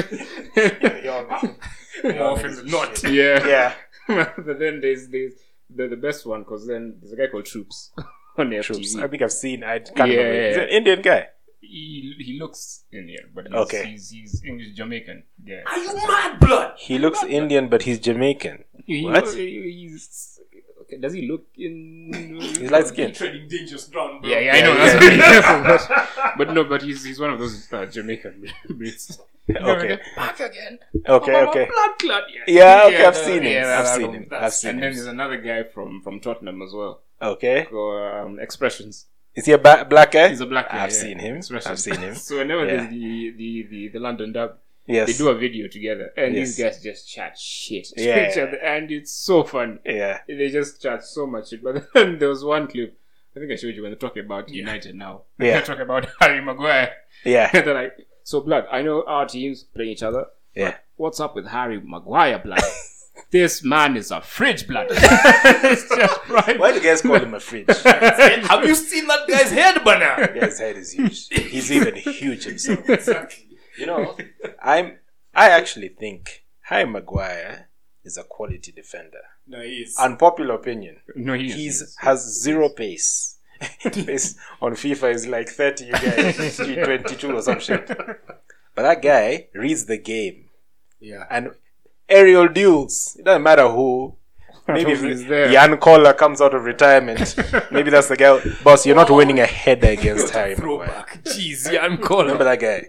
More often than not. yeah. Yeah. But then there's there's the, the best one because then there's a guy called Troops on F T V. Troops. I think I've seen. I can't Yeah, remember. yeah, He's yeah. an Indian guy. He he looks Indian, but he's, Okay. he's he's English Jamaican. Yeah. Are you mad, blood? He looks Indian, but he's Jamaican. He, What? he- he's okay. Does he look in? He's light skinned. Treading dangerous ground, bro. Yeah, yeah, I know. Yeah, That's yeah. very careful, but, but no, but he's he's one of those uh, Jamaican breeds. Okay. Back again. Okay. Mama, Okay. Blood clot. Yeah. Okay. I've that- seen him. yeah, I've that- seen that- him. that's- I've seen And then him. there's another guy from from Tottenham as well. Okay. Called um, Expressions. Is he a ba- black guy? He's a black guy. I've yeah. seen him. Expressions. I've seen him. So whenever Yeah. there's the, the, the, the London dub, Yes. they do a video together, and these Yes. guys just chat shit to Yeah. each other, and it's so fun. Yeah. They just chat so much shit. But then there was one clip. I think I showed you when they're talking about United now. Yeah. They're talking about Harry Maguire. Yeah. They're like, so blood, I know our teams play each other. Yeah. But what's up with Harry Maguire, blood? This man is a fridge, blood. It's just right. Why do guys call him a fridge? Have you seen that guy's head, banana? Yeah, his head is huge. He's even huge himself. Exactly. You know, I'm. I actually think Harry Maguire is a quality defender. No, he is. Unpopular opinion. No, he is. He's has zero pace. Pace on FIFA is like thirty. You guys, twenty-two or some shit. But that guy reads the game yeah. and aerial duels. It doesn't matter who. Maybe if Who's there. Jan Koller comes out of retirement, maybe that's the guy. Boss, you're not winning a header against Harry Maguire. Throwback. Jeez, Jan Koller. Remember that guy?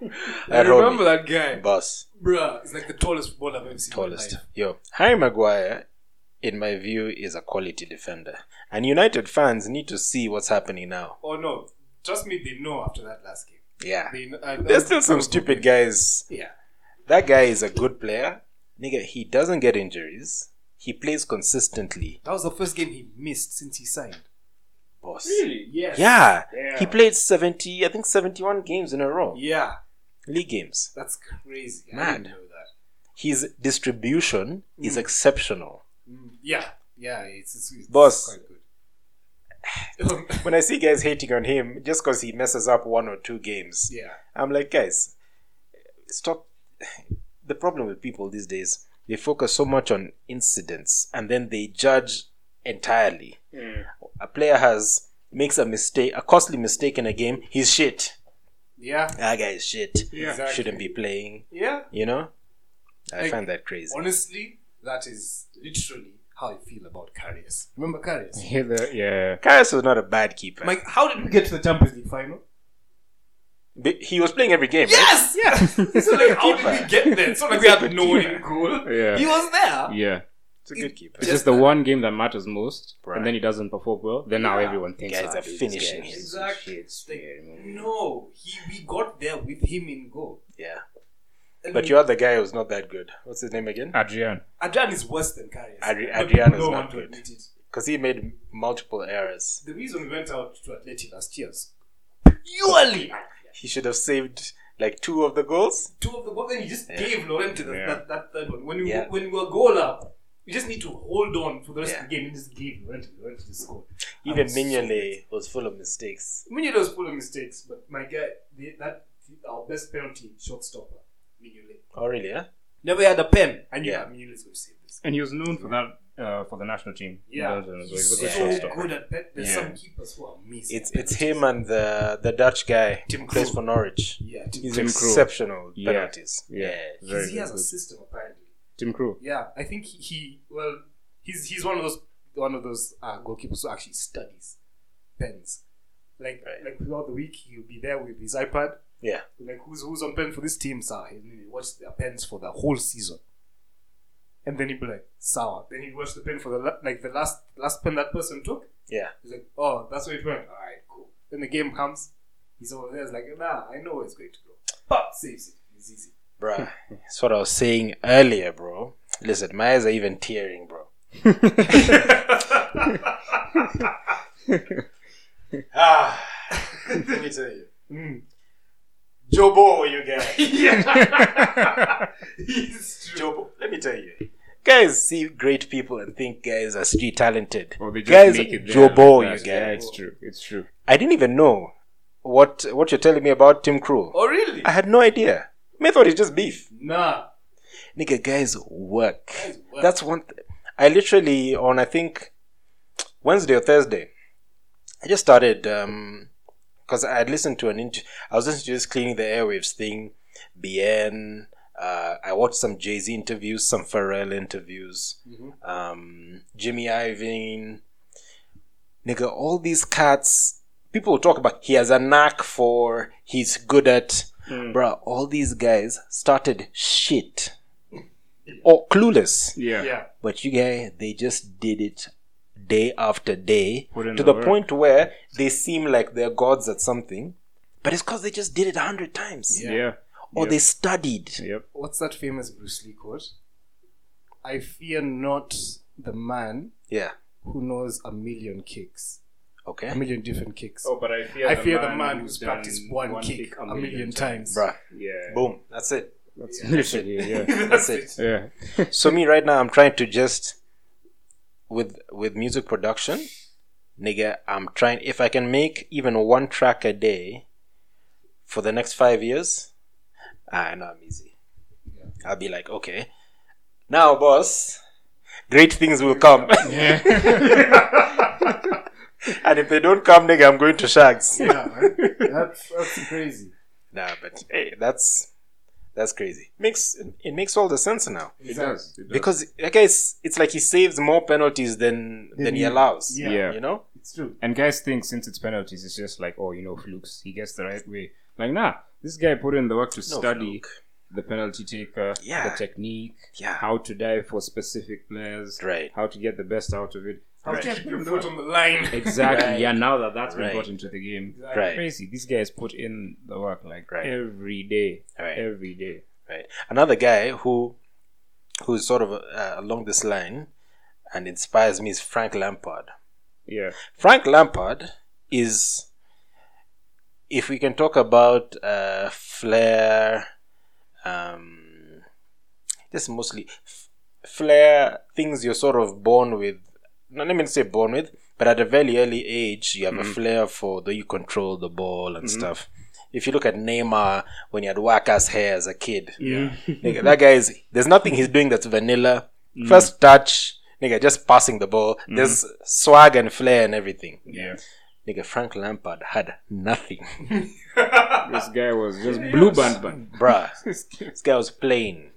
I That remember Romy. that guy. Boss, Bruh, it's like the tallest footballer I've ever seen. in my tallest. life. Yo, Harry Maguire, in my view, is a quality defender. And United fans need to see what's happening now. Oh no, trust me, they know after that last game. Yeah. They, kn- uh, There's still some that- stupid guys. Yeah. That guy is a good player. Nigga, he doesn't get injuries. He plays consistently. That was the first game he missed since he signed. Boss. Yes. Yeah. Yeah. He played seventy, I think seventy-one games in a row. Yeah. League games. That's crazy. I Mad. didn't know that. His distribution is exceptional. Mm, yeah. Yeah, it's, it's, it's Boss. quite good. When I see guys hating on him just because he messes up one or two games, yeah. I'm like, guys, stop. The problem with people these days, they focus so much on incidents and then they judge entirely. A player has makes a mistake, a costly mistake in a game, he's shit. Yeah. That guy is shit. Yeah. Exactly. Shouldn't be playing. Yeah. You know? I Like, find that crazy. Honestly, that is literally how I feel about Karius. Remember Karius? Yeah, the- yeah. Karius was not a bad keeper. Mike, how did we get to the Champions League final? But he was playing every game. Yes! Right? Yeah. So like, how did we get there? It's not like we had no one in goal. Yeah. He was there. Yeah. It's a good keeper. It's Just just the that- one game that matters most, Right. and then he doesn't perform well. Then now Yeah. everyone thinks Guys "Ah, are this finishing guy him." is Exactly. shit." It's like, Yeah. no, he we got there with him in goal. Yeah. And But your other guy was not that good. What's his name again? Adrian. Adrian is worse than Karius. Adri- But Adrian people is don't not want to good. admit it. Because he made multiple errors. The reason we went out to Atleti last year is purely He should have saved like two of the goals. two of the goals, and he just Yeah. gave Lorente the, Yeah. that, that third one. When we Yeah. when we were goal up, we just need to hold on for the rest Yeah. of the game and just give Lorente Lorente the score. Even I was so- Mignolet was full of mistakes. Mignolet was full of mistakes, but my guy, the, that our best penalty shotstopper, Mignolet, Oh, really? Yeah. never had a pen. I knew Yeah. that Mignolet's going to save this. And he was known for that uh, for the national team. Yeah, Belgium as well. he's He was a so good Yeah. shotstopper. good at pen. There's Yeah. some keepers who are amazing. It's at it's penalties. him and the the Dutch guy Tim who plays Krul. for Norwich. Yeah, Tim He's Tim Krul. exceptional Yeah. penalties. Yeah. Yeah. Very, He's- he has very a good. system apparently. Tim Krul. Yeah, I think he, he well, he's he's one of those one of those uh, goalkeepers who actually studies pens. Like Right. like throughout the week, he'll be there with his iPad. Yeah. Like who's who's on pen for this team, sir? He he watch their pens for the whole season, and then he'd be like, sour. Then he'd watch the pen for the la- like the last last pen that person took. Yeah. He's like, oh, that's where it went. Then the game comes, he's over there, it's like, nah, I know where it's going to go. But saves it. It's easy. Bruh, that's what I was saying earlier, bro. Listen, my eyes are even tearing, bro. ah, let me tell you. Mm. Jobo, you guys. Yeah. He's true. Jobo, let me tell you. Guys see great people and think guys are street talented. Or they just guys, make it there. Jobo, you That's- guys. Yeah, it's true. It's true. I didn't even know what what you're telling me about Tim Krul. Oh, really? I had no idea. I thought it's just beef. Nah. Nigga, guys work. Guys work. That's one thing. I literally, on I think Wednesday or Thursday, I just started, um, because I had listened to an interview. I was listening to this Cleaning the Airwaves thing, B N. Uh, I watched some Jay-Z interviews, some Pharrell interviews, Mm-hmm. um, Jimmy Iovine. Nigga, all these cats, people talk about, he has a knack for, he's good at, Mm. bruh, all these guys started shit. Or clueless. Yeah. Yeah. But you guys, they just did it day after day Put in to the the work. point where they seem like they're gods at something. But it's because they just did it a hundred times. Yeah. Yeah. Or Yep. they studied. Yep. What's that famous Bruce Lee quote? I fear not the man Yeah. who knows a million kicks. Okay. A million different kicks. Oh, but I fear. I the fear man the man who's done practiced one, kick, a million, times. Bruh. Yeah. Boom. That's it. That's Yeah. literally yeah. That's it. Yeah. So me right now, I'm trying to just with with music production, nigga. I'm trying if I can make even one track a day for the next five years. Ah, no, I'm easy. Yeah. I'll be like, okay, now, boss, great things will come. Yeah. And if they don't come, nigga, I'm going to Shags. Yeah, man. That's, that's crazy. Nah, but hey, that's that's crazy. Makes it makes all the sense now. It does. It does. Because I guess it's like he saves more penalties than than he he- allows. yeah. Yeah. You know? It's true. And guys think since it's penalties, it's just like, oh, you know, flukes. He gets the right way. Like, nah, this guy put in the work to No study fluke. the penalty taker, Yeah. the technique, Yeah. how to dive for specific players, Right. how to get the best out of it. How Right. to keep your foot on the line. Exactly. Right. Yeah, now that that's been Right. brought into the game. Right. Crazy. These guys put in the work like Right. every day. Right. Every day. Right. Another guy who who's sort of uh, along this line and inspires me is Frank Lampard. Yeah. Frank Lampard is, if we can talk about uh, flair, um, just mostly f- flair, things you're sort of born with. Not let me say born with, but at a very early age, you have a flair for the you control the ball and stuff. If you look at Neymar when he had whack ass hair as a kid, Yeah. nigga, that guy is, there's nothing he's doing that's vanilla. First touch, nigga, just passing the ball. There's swag and flair and everything. Yeah. Nigga, Frank Lampard had nothing. This guy was just blue band band. Bruh, this guy was plain.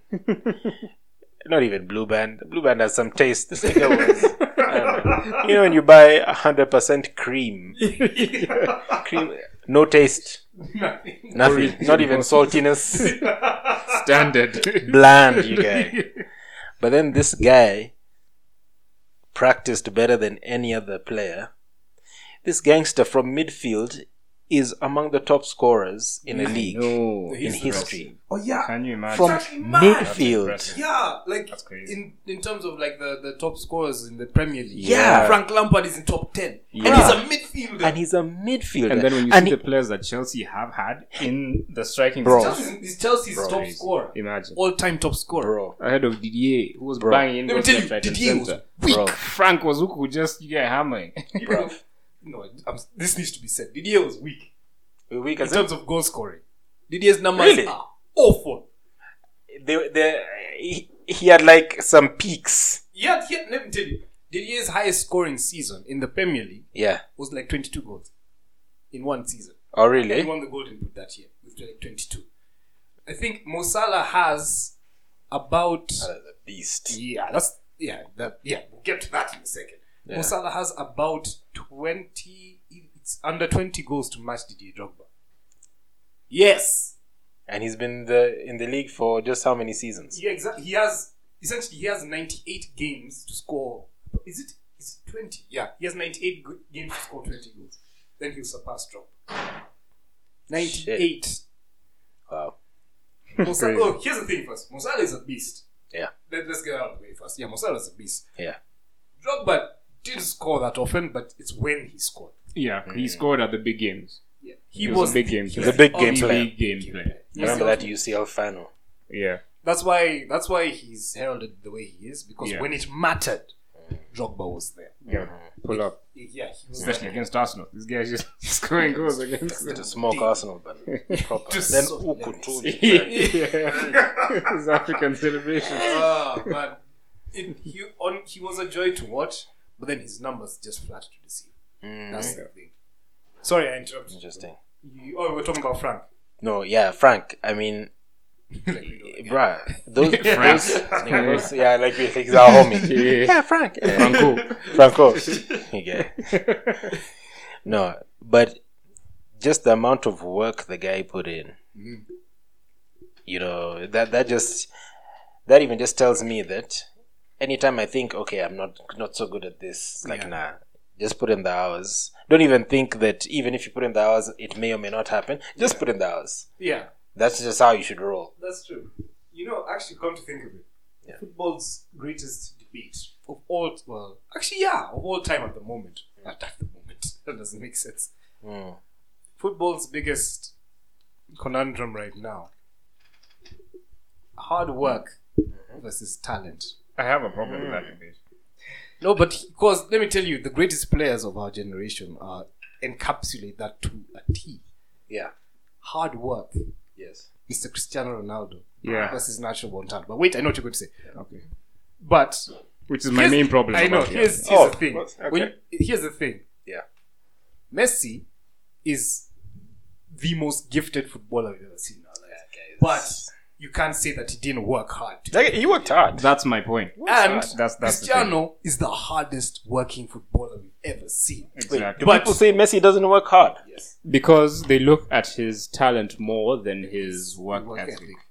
Not even blue band. Blue band has some taste. This nigga was, I don't know. You know when you buy one hundred percent cream. Cream, no taste. Nothing. Nothing. Not even saltiness. Standard. Bland, you guy. But then this guy practiced better than any other player. This gangster from midfield is among the top scorers in a league No. in history. Oh, yeah. Can you imagine? From Exactly, mad. midfield. That's impressive. Yeah, like That's crazy. in in terms of like the, the top scorers in the Premier League. Yeah. Frank Lampard is in top ten, Yeah. and he's a midfielder. And he's a midfielder. And then when you And see he- the players that Chelsea have had in the striking Bro. position, Chelsea's, he's Chelsea's Bro. top Crazy. scorer, imagine. all time top scorer. Bro, Ahead of Didier, who was Bro. banging in Let me goals tell you, left, right, and Didier was centre. weak. bro, Frank was who could just get hammering. bro. No, I'm, this needs to be said. Didier was weak We in can terms of goal scoring. Didier's numbers Really? are awful. they, they, he, he had like some peaks. Yeah, yeah, let me tell you, Didier's highest scoring season in the Premier League Yeah. was like twenty-two goals in one season. Oh, He really? won the Golden Boot that year with like twenty-two. I think Mo Salah has about Uh, the beast. yeah, that's yeah, that yeah. We'll get to that in a second. Yeah. Mo Salah has about twenty. It's under twenty goals to match Didier Drogba. Yes. And he's been the in the league for just how many seasons? Yeah, exactly. He has essentially he has ninety-eight games to score. Is it? Is it twenty? Yeah, he has ninety-eight go- games to score twenty goals. then he'll surpass Drogba. ninety-eight. Wow. Mo Salah, oh, here's the thing first. Mo Salah is a beast. Yeah. Let, let's get out of the way first. Yeah, Mo Salah is a beast. Yeah. Drogba didn't score that often, but it's when he scored. Yeah, he scored at the big games. Yeah, He was a big game he player. He's a big on game the player. Big game player. He's Remember the- that U C L final? Yeah. That's why. That's why he's heralded the way he is, because Yeah. when it mattered, Drogba was there. Yeah. Pull up. Yeah, he was Especially against Arsenal. This guy's just scoring goals against To them. smoke Arsenal, but proper. Just Then so Uku too. Yeah. His African celebration. Ah, man, it, he on he was a joy to watch, but then his numbers just flat to deceive. Mm, That's the thing. Sorry, I interrupted. interesting. You, oh, we're talking about Frank. No, yeah, Frank. I mean, bruh, those, Frank. those, those yeah, like we think he's our homie. Yeah. Yeah, Frank. Yeah. Franco. Franco. Okay. No, but just the amount of work the guy put in, Mhm. you know, that that just that even just tells me that anytime I think, okay, I'm not not so good at this, like Yeah. nah, just put in the hours. Don't even think that even if you put in the hours, it may or may not happen. Just Yeah. put in the hours. Yeah, That's just how you should roll. that's true. You know, actually, come to think of it, Yeah. football's greatest debate of all, well, actually, yeah, of all time at the moment. Not at the moment. That doesn't make sense. Mm. Football's biggest conundrum right now: hard work versus talent. I have a problem with that debate. No, but because let me tell you, the greatest players of our generation are encapsulate that to a T. Yeah. Hard work, Yes. Mister Cristiano Ronaldo, Yeah. versus natural born talent. But wait, I know what you're going to say. Okay. But Which is my here's- main problem. I know. about it. Here's, here's Oh, the thing. okay. When you- here's the thing. Yeah. Messi is the most gifted footballer we've ever seen in our lives. Okay, But you can't say that he didn't work hard. To Like, he worked hard. That's my point. and That's that's the Cristiano is the hardest working footballer we've ever seen. thing. Exactly. Do But- people say Messi doesn't work hard? Yes. Because they look at his talent more than his work, Work ethic. ethic.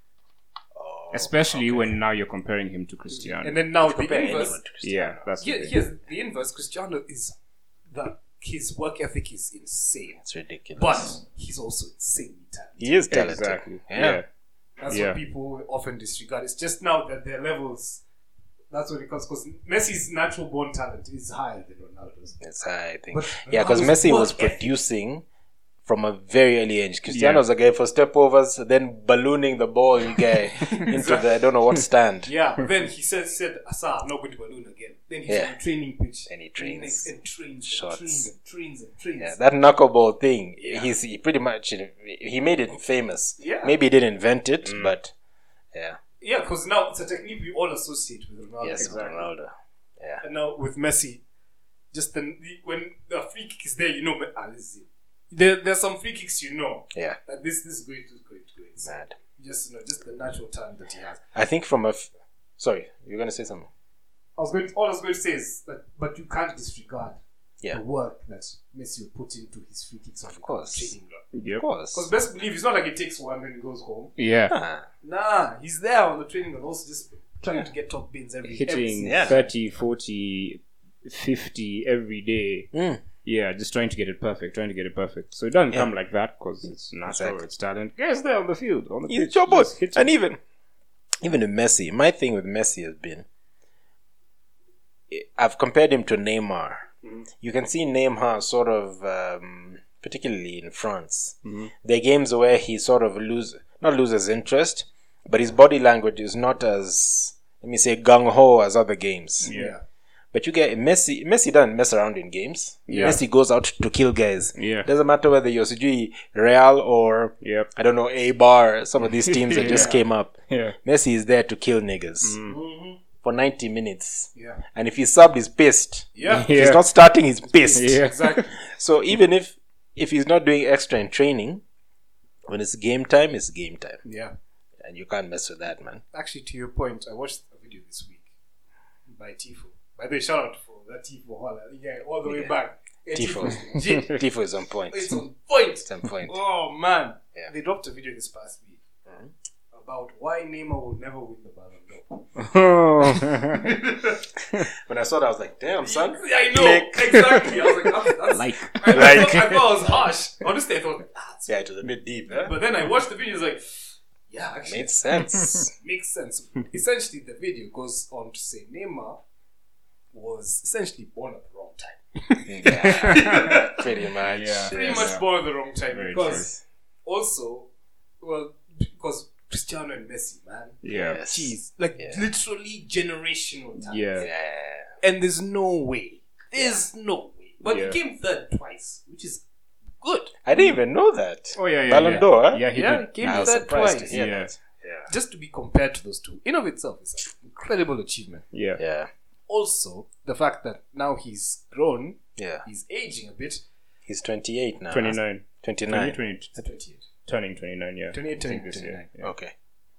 Oh, Especially when now you're comparing him to Cristiano. And then now the compare inverse. anyone to Cristiano. yeah, that's the Here, thing. here's the inverse. Cristiano is the his work ethic is insane, It's ridiculous. but he's also insanely talented. he is talented. Exactly. Yeah. Yeah. That's Yeah. what people often disregard. It's just now that their levels. That's what it comes because Messi's natural born talent is higher than Ronaldo's. It's high, I think. But Yeah, because Ronaldo's Messi work was ethic- producing from a very early age. Cristiano Yeah. was a guy for step overs, then ballooning the ball you get into the I don't know what stand. Yeah, then he said, said Asa, I'm not going to balloon again. Then he's Yeah. on the training pitch. And he trains. And trains Shots. and trains and trains and trains. Yeah, that knuckleball thing, Yeah. he's he pretty much he made it famous. Yeah. Maybe he didn't invent it, Mm. but yeah. Yeah, because now it's a technique we all associate with Ronaldo. Yes, Exactly. Ronaldo. Yeah. And now with Messi, just the, the when the free kick is there, you know, ah, this is it. There, there's some free kicks you know Yeah. that this this is going to go to it. Mad. Just you know, just the natural talent that he has. I think from a f- sorry, you're gonna say something. I was going. To, all I was going to say is that, but you can't disregard Yeah. the work that Messi will put into his free kicks. Of course. training ground. Of Yep. course. Because best believe it's not like he takes one and he goes home. Yeah. Ah, Nah, he's there on the training ground, also just trying to get top bins every every Hitting season. Yeah. thirty, forty, fifty every day. mm. Yeah, just trying to get it perfect, trying to get it perfect. So it doesn't Yeah. come like that because it's natural, Exactly. it's talent. Guys there on the field, on the He's pitch. your boy. just hit And it. even even with Messi, my thing with Messi has been I've compared him to Neymar. Mm-hmm. You can see Neymar sort of um, particularly in France. Mm-hmm. There are games where he sort of lose not loses interest, but his body language is not as let me say gung ho as other games. Yeah. But you get Messi. Messi doesn't mess around in games. Yeah. Messi goes out to kill guys. Yeah. Doesn't matter whether you're Sijui Real or Yep. I don't know A Bar. Some of these teams that just Yeah. came up. Yeah. Messi is there to kill niggas Mhm. for ninety minutes. Yeah. And if he's subbed, he's pissed. Yeah. If he's Yeah. not starting, he's pissed. Yeah. Exactly. So even if if he's not doing extra in training, when it's game time, it's game time, Yeah. and you can't mess with that, man. Actually, to your point, I watched a video this week by Tifo. By the way, shout out for that Tifo Holla. Yeah, all the way Yeah. back. Yeah, Tifo. is legit. Tifo is on point. It's on point. It's on point. Oh man, Yeah. they dropped a video this past week Mhm. about why Neymar will never win the Ballon d'Or. When I saw that, I was like, damn, son. Yeah, I know. Click. Exactly. I was like, that's, that's, Like. I, Like. I, thought, I thought it was harsh. Honestly, I thought, ah, it's- Yeah, it was a bit deep, huh? but then I watched the video, it's like, yeah, actually, Made sense. makes sense. Essentially, the video goes on to say Neymar was essentially born at the wrong time. Yeah, pretty much. Yeah. Pretty Yes. much born at the wrong time Very because also, well, because Cristiano and Messi, man, Yeah. Yes. jeez, like Yeah. literally generational talent. Yeah. Yeah. And there's no way, there's no way. But Yeah. he came third twice, which is good. I didn't even know that. Oh, yeah, yeah. Ballon yeah. d'Or, huh? Yeah, he Yeah, did. he came I was third surprised twice. to hear Yeah. that. Yeah. Just to be compared to those two, in of itself is an incredible achievement. Yeah. Yeah. Also, the fact that now he's grown, Yeah. he's aging a bit. He's twenty-eight now. twenty-nine. twenty-nine. twenty, He's twenty-eight. turning twenty-nine, yeah. twenty-eight, I think turning this year, twenty-nine. yeah. Okay.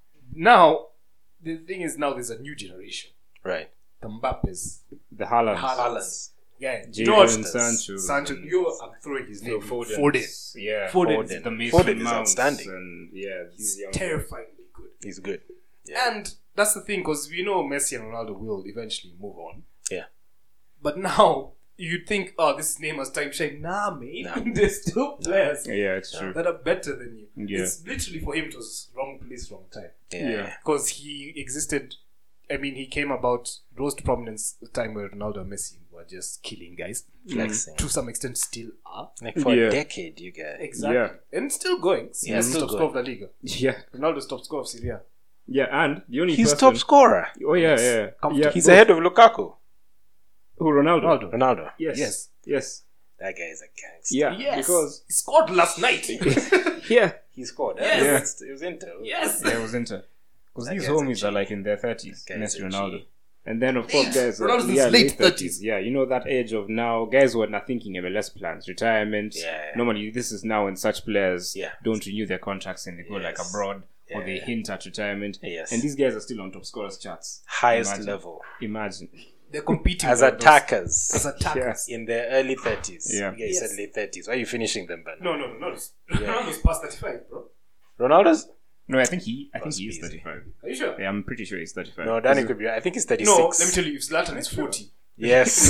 Now, the thing is, now there's a new generation. Right. The Mbappes. The Haaland. Haaland. Yeah, Jadon George Sancho. Sancho. You, I'm throwing his name. Foden. Foden. Yeah. Foden. Foden. The Mason Foden is Mounts outstanding. And, yeah, He's these young terrifyingly good. He's good. Yeah. And that's the thing, because we know Messi and Ronaldo will eventually move on. Yeah. But now, you'd think, oh, this is Neymar's time to shine. Nah, mate. Nah. There's still players Yeah, it's true. that are better than you. Yeah. It's literally for him, it was wrong place, wrong time. Yeah. Yeah. Because he existed, I mean, he came about, rose to prominence the time where Ronaldo and Messi were just killing guys. Flexing. To some extent, still are. Like for Yeah. a decade, you guys. Exactly. Yeah. And still going. Yeah, He's still top scorer of La Liga. Yeah. Ronaldo's top scorer of Serie A. Yeah, and the only He's person... top scorer. Oh, yeah, yeah. Comfortable. yeah. He's both. ahead of Lukaku. Who, Ronaldo? Ronaldo. Ronaldo. Yes. Yes. Yes. That guy is a gangster. Yeah, Yes. because... He scored last night. Yeah. He scored. eh? Yes. It was- It was Inter. yes. Yeah, it was Inter. Because That these guy's a homies G. are like in their thirties. That guy's Messi, a Ronaldo. G. And then, of course, guys... are- Ronaldo's in yeah, his late thirties. Yeah, you know that age of now, guys who are not thinking M L S plans, retirement. Yeah. Normally, this is now when such players Yeah. don't renew their contracts and they go like Yes. abroad or they Yeah. hint at retirement. Yes. And these guys are still on top scorers charts. Highest Imagine. level. Imagine. They're competing As with those- attackers. As attackers. In their early thirties. Yeah. You Yes. said late thirties. Why are you finishing them, Ben? No, no, no, no. Ronaldo's past thirty-five, bro. Ronaldo's? No, I think he. I think Must he is be. thirty-five. Are you sure? Yeah, I'm pretty sure he's thirty-five. No, Danny could be. I think he's thirty-six. No, let me tell you, if Zlatan is forty. Yes.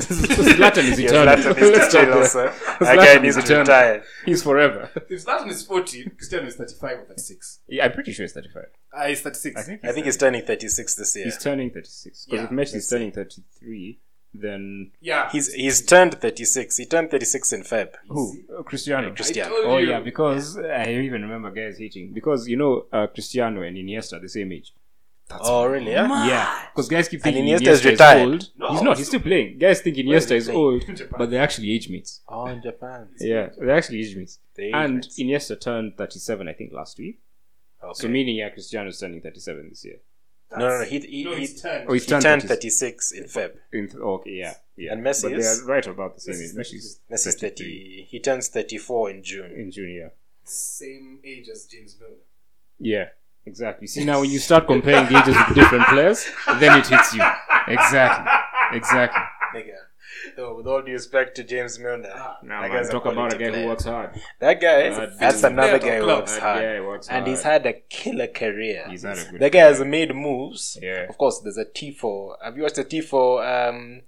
Zlatan is Yes, eternal. Zlatan is Let's stop eternal, there. sir. That Zlatan guy is needs to eternal. retire. He's forever. If Zlatan is forty, Cristiano is thirty-five or thirty-six. Yeah, I'm pretty sure he's thirty-five. Ah, he's thirty-six. I think. I think he's turning thirty-six this year. he's turning thirty-six. Because Yeah, if Messi is let's turning thirty-three, then Yeah. He's he's turned thirty-six. He turned thirty-six in Feb. who? Oh, Cristiano. Cristiano. I told Oh you. yeah, because I even remember guys hating because you know uh, Cristiano and Iniesta are the same age. That's Oh, really? Yeah? Yeah, because guys keep And thinking Iniesta Iniesta is is retired. old. No, he's not. He's still playing. Guys think Iniesta is is he old, In Japan. but they're actually age mates. Oh, in Japan. Yeah, they're actually age mates. The age And mates. Iniesta turned thirty-seven, I think, last week. Okay. So meaning, yeah, Cristiano's turning thirty-seven this year. no, no, no. He, he, No, he, he's turned. Oh, he's he turned, turned thirty. thirty-six in Feb. In th- okay, yeah, yeah. And Messi but is? they're right about the same age. Messi's Messi's Messi's thirty-three thirty. He turns thirty-four in June. in June. Yeah, Same age as James Milner. yeah, exactly. See now, when you start comparing the ages with different players, then it hits you. Exactly, exactly. Nigga. Oh, with all due respect to James Milner. Ah, Now, That man, guy's a talk about a quality guy player. who works hard. That guy, Uh, that's he's another player guy who of club. works That hard. guy works And hard. he's had a killer career. He's had a good. That guy has made moves. Yeah. Of course, there's a Tifo. Have you watched the Tifo um,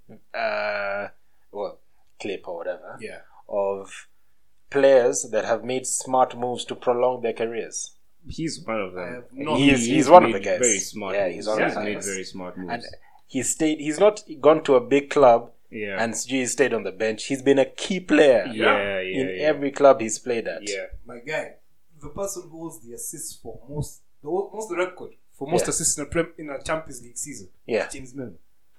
uh, well, clip or whatever Yeah. of players that have made smart moves to prolong their careers? He's one of I them. have not- He's- he's one of made the guys. Very smart. Yeah, moves. he's one of He's the made guys. very smart moves. And he stayed. He's not gone to a big club yeah. and he stayed on the bench. He's been a key player yeah, yeah, in yeah. every club he's played at. Yeah. My guy, the person who holds the assists for most, the whole- most record for most Yeah. assists in a, Prem, in a Champions League season. Yeah. James Milner.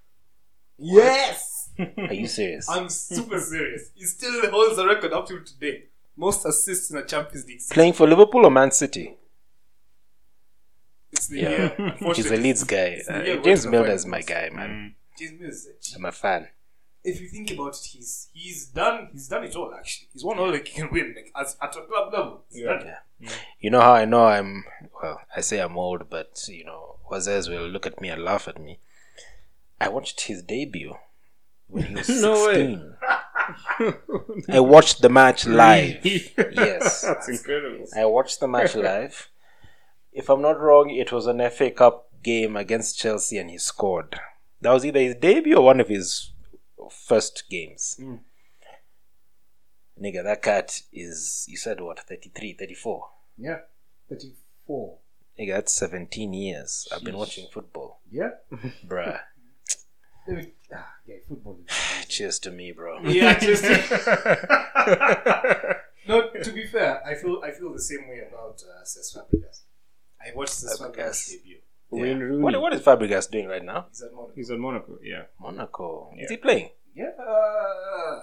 Yes, Are you serious? I'm super serious. He still holds the record up till today. Most assists in a Champions League season. Playing for Liverpool or Man City? It's the Yeah. year. He's a unfortunately. Leeds guy. It's the Uh, year James where Milner the is my finals. guy, man. Mm. James Milner is a G. I'm a fan. If you think about it, he's he's done he's done it all actually. He's won all that he can win like as at a club level. He's Yeah. done it. Yeah. You know how I know I'm, well, I say I'm old, but, you know, Wazez will look at me and laugh at me. I watched his debut when he was No way. sixteen. I watched the match live. Yes. That's incredible. I watched the match live. if I'm not wrong, it was an F A Cup game against Chelsea and he scored. That was either his debut or one of his first games. Mm. Nigga, that cat is, you said what, thirty-three, thirty-four? Yeah, thirty-four. Nigga, that's seventeen years. I've been Sheesh. watching football. Yeah. Bruh. Let me- ah, yeah, football is. Cheers to me, bro. Yeah, just. No, to be fair, I feel I feel the same way about uh, Cesc Fabregas. I watched Cesc Fabregas. Fabregas debut. Wayne Yeah. Rooney. What, what is Fabregas doing right now? He's at Monaco. He's at Monaco, yeah. Monaco. Yeah. Is he playing? Yeah. Uh,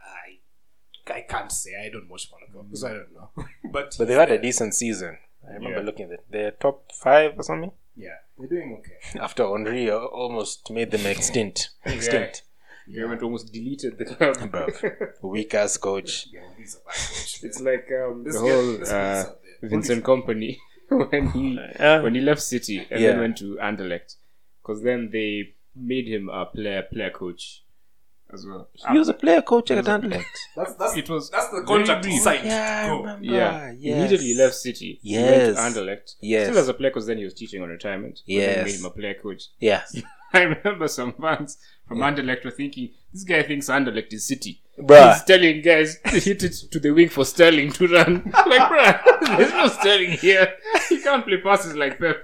I I can't say. I don't watch Monaco because I don't know. but But they've had a decent season. I remember Yeah. looking at it. They're top five or something. Yeah, they're doing okay. After Henri uh, almost made them extinct. Extinct. The government almost deleted the club. Bruv. Weak ass coach. Yeah, he's a bad coach. It's like um, This the guy- whole this guy's uh, up there. Vincent Company when he Yeah. when he left City and Yeah. then went to Anderlecht, because then they made him a player player coach as well. He was a player coach at He was a- Anderlecht. That's that's It was that's the very contract he brief. signed. Yeah, I Go. remember. Yeah, yes. immediately left City. He Yes. went to Anderlecht. Yes. Still as a player, because then he was teaching on retirement. But then Yes. they made him a player coach. Yeah. I remember some fans from Anderlecht were thinking, this guy thinks Anderlecht is City. Bruh. He's telling guys to hit it to the wing for Sterling to run. Like, bruh, there's no Sterling here. He can't play passes like Pep.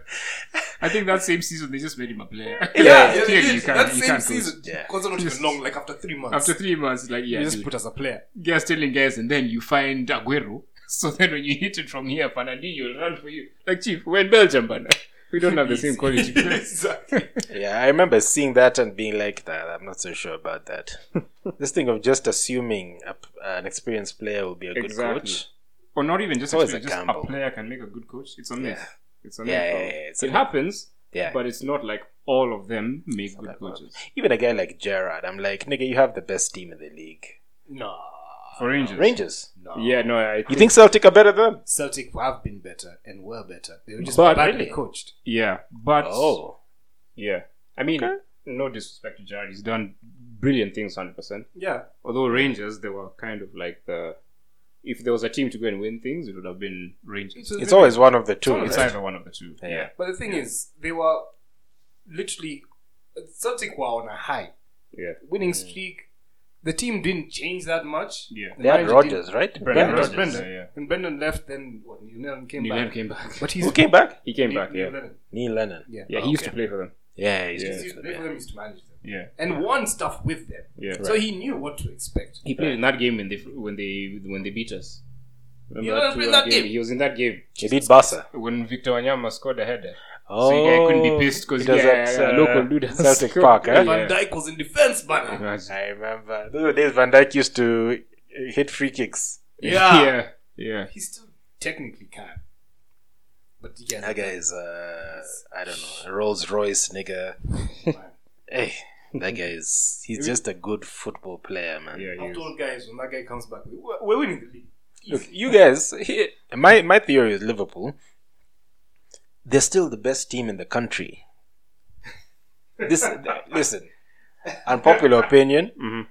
I think that same season they just made him a player. Yeah, yeah, Clearly yeah, you can't, that you same can't coach. season. Yeah. Because not even long, like after three months. After three months, like, yeah, you just dude. put as a player. Guys telling guys, and then you find Aguero. So then when you hit it from here, Fernandinho will run for you. Like, Chief, we're in Belgium, man. We don't have the same quality players. Exactly. Yeah, I remember seeing that and being like, that. I'm not so sure about that. This thing of just assuming a, an experienced player will be a good Exactly. coach. Or not even just, It's always actually, a just a gamble. player can make a good coach. It's a myth. Yeah. It's a Yeah, myth. yeah, yeah, it's it a myth. happens, Yeah. but it's not like all of them make good like one. coaches. Even a guy like Gerrard, I'm like, nigga, you have the best team in the league. No. For Rangers. Rangers. No. Yeah, no, I You think Celtic are better than them? Celtic have been better and were better. They were just But- badly Really? coached. Yeah, but Oh. yeah, I mean, Okay. no disrespect to Jared, he's done brilliant things, one hundred percent. Yeah. Although Rangers, they were kind of like the, if there was a team to go and win things, it would have been Rangers. It's always one of the two. always It's right? either one of the two. Yeah. Yeah, But the thing is, they were literally Celtic were on a high, yeah, winning streak. The team didn't change that much. yeah. The They had manager Rogers, didn't- right? Brendan Yeah, it was Rodgers, Brendan. yeah, yeah. When Brendan left, then what? Neil Lennon came Neil back. Lennon came back. But he's Who came back? He came Neil- back, Neil yeah, Lennon. Neil Lennon. Yeah. yeah. He used to Okay. play for them. Yeah, he's Yeah. He just- used to play for them, he used to manage them, Yeah, and won stuff with them. yeah. So he knew what to expect. He played in that game when they when they when they beat us. Remember You that know, two in one that game? game? He was in that game He beat Barca. when Victor Wanyama scored a header. Oh, So you guy couldn't be pissed because it was yeah, at, yeah, uh, local dude has Celtic scored. Park, eh? Van Yeah. Dijk was in defense, man. Imagine. I remember. Those were days Van Dijk used to uh, hit free kicks. Yeah. yeah, yeah. He still technically can. But yeah, That guy is, uh, I don't know, a Rolls Royce nigga. man. Hey, that guy is, he's just a good football player, man. Yeah, he I've is. told guys when that guy comes back, we're, we're winning the league. Look, you guys, he, my, my theory is Liverpool, they're still the best team in the country. This, th- listen, unpopular opinion, Mhm.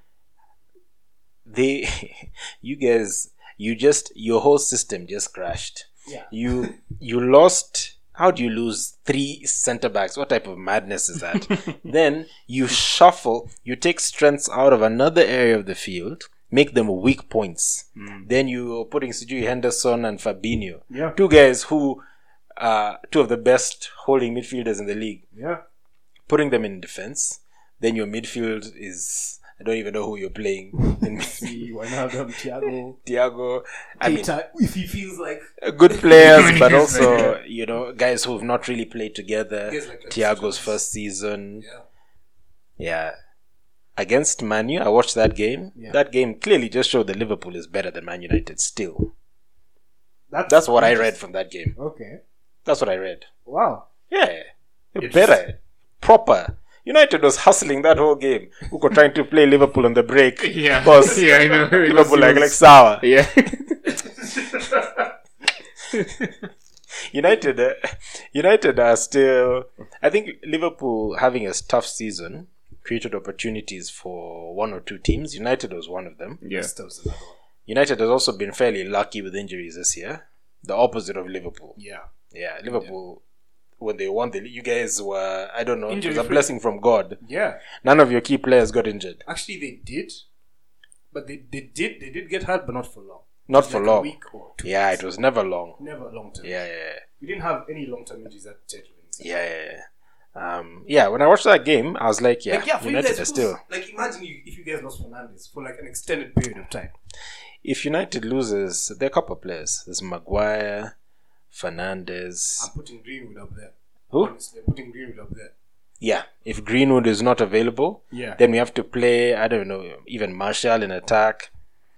they, you guys, you just, your whole system just crashed. Yeah. You, you lost, how do you lose three centre backs? What type of madness is that? Then you shuffle, you take strengths out of another area of the field, make them weak points. Then you're putting Sijui Henderson and Fabinho. Yeah. Two guys who are two of the best holding midfielders in the league. Yeah. Putting them in defense. Then your midfield is, I don't even know who you're playing. In See, Wijnaldum, Thiago, Thiago. I mean, Keita, if he feels like good players, but Yes, also, like, you know, guys who have not really played together. Guys like Thiago's Alexis. first season. yeah, Yeah. Against Man U, I watched that game. Yeah. That game clearly just showed that Liverpool is better than Man United still. that's That's what I read from that game. Okay. That's what I read. Wow. Yeah. They're It's- better. Proper. United was hustling that whole game. Who were trying to play Liverpool on the break. Yeah, Because yeah, I know. Liverpool like, It was- like sour. yeah. United, uh, United are still. I think Liverpool having a tough season created opportunities for one or two teams. United was one of them. Yeah. That was another one. United has also been fairly lucky with injuries this year. The opposite of Liverpool. Yeah. Yeah, Liverpool, when they won the league, you guys were, I don't know, it was a Injury-free. blessing from God. Yeah. None of your key players got injured. Actually, they did. But they, they did they did get hurt, but not for long. Not It was for like long. A week or two Yeah, weeks. it was never long. Never long term. Yeah, yeah, We didn't have any long term injuries at Chelsea. yeah. Yeah, yeah, yeah. Um, yeah, when I watched that game, I was like, yeah, Like, yeah, for United you are guys, still. like imagine you, if you guys lost Fernandes for like an extended period of time. If United loses, there are a couple of players. There's Maguire, Fernandes. I'm putting Greenwood up there. Who? Honestly, I'm putting Greenwood up there. Yeah, if Greenwood is not available, Yeah. then we have to play, I don't know, even Martial in attack.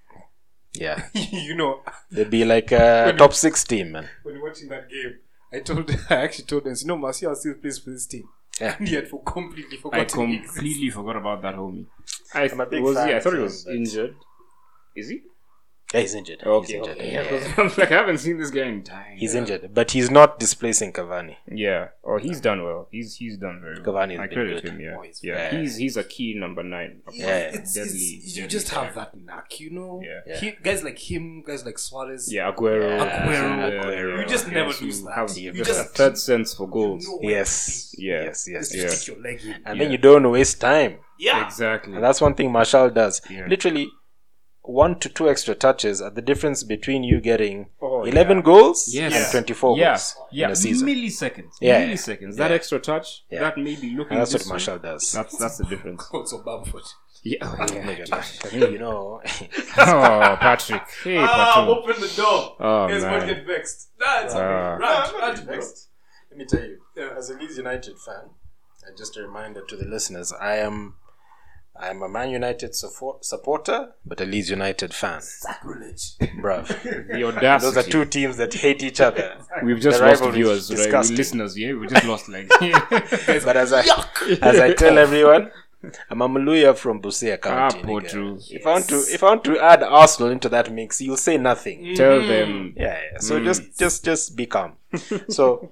Yeah, You know, they'd be like a top six team, man. when you're watching that game, I told I actually told them, you know, Martial still plays for this team. Yeah. And he had for completely I forgotten he exists. completely forgot about that homie. I I'm a big was fan he? I of thought he him, was but- injured. Is he? Yeah, he's injured. Okay, he's injured. okay. Yeah, Yeah, yeah. 'cause I'm like, I haven't seen this guy in time. He's injured, but he's not displacing Cavani. Yeah. Oh, he's done well. He's he's done very well. Cavani's I been credit good. him. Yeah. Oh, he's yeah. very- He's he's a key number nine. Yeah, Yeah. it's, Deadly, it's, you deadly just have player. that knack, you know. Yeah. Yeah. He, guys like him, guys like Suarez. Yeah, Aguero. Yeah, Aguero. Aguero. You just yes, never you lose that. Have You just a just- third sense for goals. You know where Yes. to be. Yeah. Yes, yes, Just Yeah. yes. stick your leg in. And Yeah. then you don't waste time. Yeah. Exactly. And that's one thing Martial does. Yeah. Literally, one to two extra touches are the difference between you getting Oh, eleven yeah. goals Yes. and twenty-four yeah. goals Yeah. in a season. Milliseconds. Yeah. Milliseconds. That Yeah. extra touch. Yeah. That may be looking. And that's this what way. Martial does. That's that's the difference. Also, Bamford. Yeah. Oh, Oh yeah. my gosh. I mean, you know, Oh, Patrick. Hey, Ah, Patrick. open the door. Oh, Here's man. one get vexed. Nah, it's Ah. okay. Rant, rant, vexed. let me tell you, as a Leeds United fan, and just a reminder to the listeners, I am I am a Man United support, supporter, but a Leeds United fan. Sacrilege. Bruv. The audacity. Those are two teams that hate each other. We've just The lost rivalry viewers, is right? We disgusting. listeners, yeah. We just lost like. But as I as I tell everyone, I'm a Maluya from Busia County. Ah, poor nigga. true. If I want to if I want to add Arsenal into that mix, you'll say nothing. Tell them. Yeah, yeah. So Mm. just just just be calm. So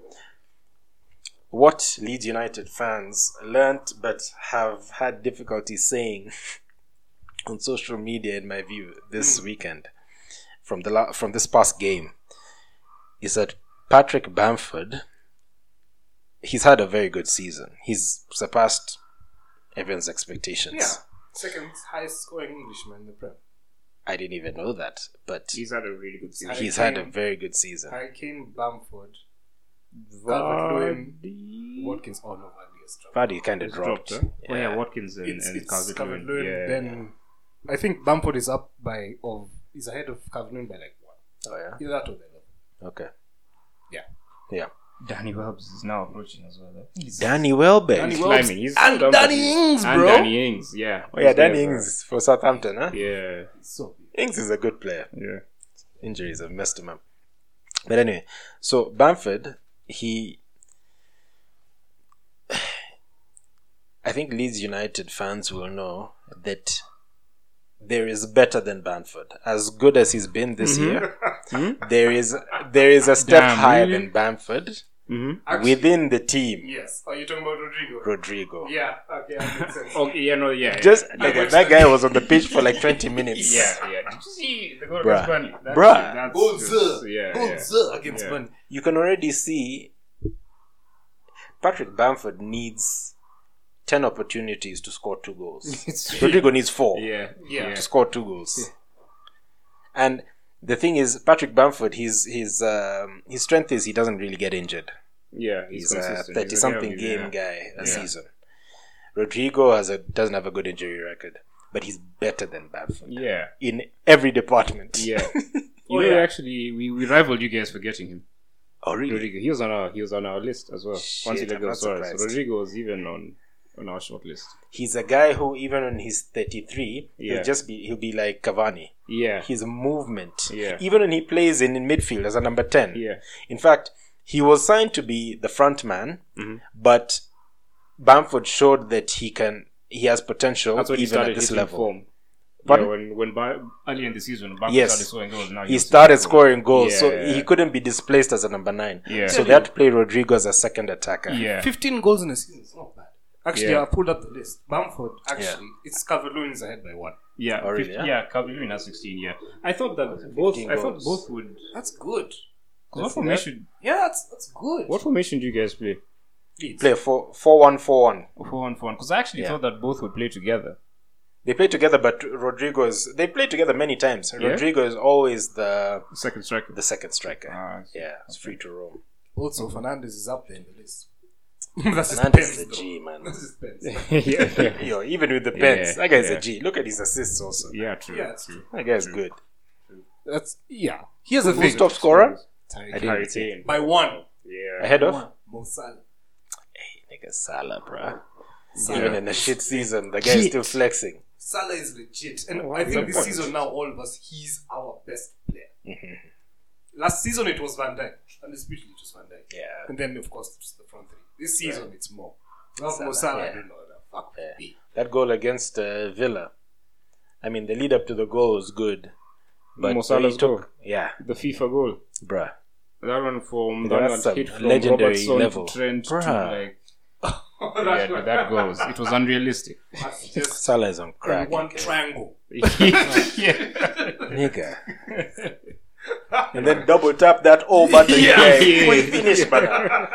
what Leeds United fans learnt but have had difficulty saying on social media, in my view, this weekend from the la- from this past game is that Patrick Bamford, he's had a very good season. He's surpassed everyone's expectations. Yeah. Second highest scoring Englishman in the Prem. I didn't even know that, but He's had a really good season. he's Harry had a Kane. very good season. Harry Kane, Bamford, Vardy. Watkins. Oh no, Vardy is dropped. Vardy kind of It's dropped. huh? Oh yeah, Yeah. Watkins and, It's, and it's Calvert-Lewin. Calvert-Lewin. Yeah. Then I think Bamford is up by of is ahead of Calvert-Lewin by like one. Oh yeah. Either that or the other. Okay. Yeah. Yeah. Danny Welbs is now approaching as well. Though. He's Danny Welbeck. Danny Welbs. climbing. He's And still down, but Danny he's- Ings, and bro. Danny Ings, yeah. Oh yeah, He's there Danny for- Ings for Southampton, huh? Yeah, So Ings is a good player. yeah. Injuries have messed him up. But anyway, so Bamford, he I think Leeds United fans will know that there is better than Bamford. As good as he's been this year, there is there is a step Damn, higher really? than Bamford Mm-hmm. actually, within the team. yes. Are you talking about Rodrigo? Rodrigo. Yeah. Okay. That makes sense. Okay, yeah, no, yeah. Just yeah. like, watched that that. guy was on the pitch for like twenty minutes. Yeah, yeah. Did you see the goal Bruh. against Burnley? That's, Bruh. That's Goal just- sir. yeah, Goal yeah. sir against Yeah. Burnley. You can already see Patrick Bamford needs ten opportunities to score two goals. It's Rodrigo needs four Yeah, Yeah. yeah. to score two goals. And the thing is, Patrick Bamford, his his um, his strength is he doesn't really get injured. Yeah, he's, He's a consistent. He's a thirty-something guy game who- guy a Yeah. season. Rodrigo has a doesn't have a good injury record, but he's better than Bamford Yeah, in every department. yeah. You Oh, know, yeah. actually, we, we rivaled you guys for getting him. Oh really? Rodrigo, he was on our he was on our list as well. Shit, Once he I'm let go, not sorry. So surprised. Rodrigo was even on on our short list. He's a guy who, even when he's thirty-three, Yeah. he'll just be he'll be like Cavani. Yeah, His movement, Yeah. even when he plays in, in midfield as a number ten. yeah, In fact, he was signed to be the front man, Mhm. but Bamford showed that he can he has potential that's when he even started at this hitting level. form. Pardon? Yeah, when when Ba- early in the season, Bamford Yes. started scoring goals. Now He was started scoring scoring goals, Yeah, so yeah. he couldn't be displaced as a number nine. Yeah. So they had to play Rodrigo as a second attacker. Yeah, Fifteen goals in a season. It's not bad. Actually, Yeah. I pulled up the list. Bamford, actually, it's Calvert-Lewin is ahead by one. yeah, Oh, really, fifty- yeah? yeah. Calvert-Lewin has sixteen. Yeah, I thought that both. fifteen I thought goals. both would That's good. What Let's see formation? Yeah, that's that's good. What formation do you guys play? Leeds. Play four four one four one. Four on four. Because I actually Yeah. thought that both would play together. They play together, but Rodrigo is. They play together many times. Yeah? Rodrigo is always the Second striker. the second striker. Ah, I see. yeah, it's free to roam. Also, Fernandez is up there in the list. That's just Fernandez is Pence, a though. G, man. That's just Pence. yeah, yeah. Yo, even with the pens, Yeah, that guy's yeah. a G. Look at his assists also. Yeah, true. Yeah, it's true. That guy's good. That's yeah. Here's the Who's thing. top scorer? Tariq. I didn't Harry see. Kane. By one. Yeah. Ahead of? One. Mo Salah. Hey, nigga, Salah, bruh. Salah. Even in a shit season, the guy's Shit. still flexing. Salah is legit, and Wow, I that's think a this point. season now, all of us, he's our best player. Mhm. Last season it was Van Dijk, undisputedly it was Van Dijk, Yeah. and then of course it's the front three. This season it's more. Well, Salah, Mo Salah, yeah. I don't know the fuck Yeah. would be. That goal against uh, Villa. I mean, the lead up to the goal was good. But Mo he Salah's took, goal. yeah, The FIFA goal. bruh. That one from Yeah, that that's one a hit from legendary Robertson level. to Trent to Bruh. like yeah, but that goes. It was unrealistic. That's just Salah is on crack. in one okay. triangle. yeah. Nigga. And then double tap that O button. Yeah. Yeah, Yeah. we finished, man.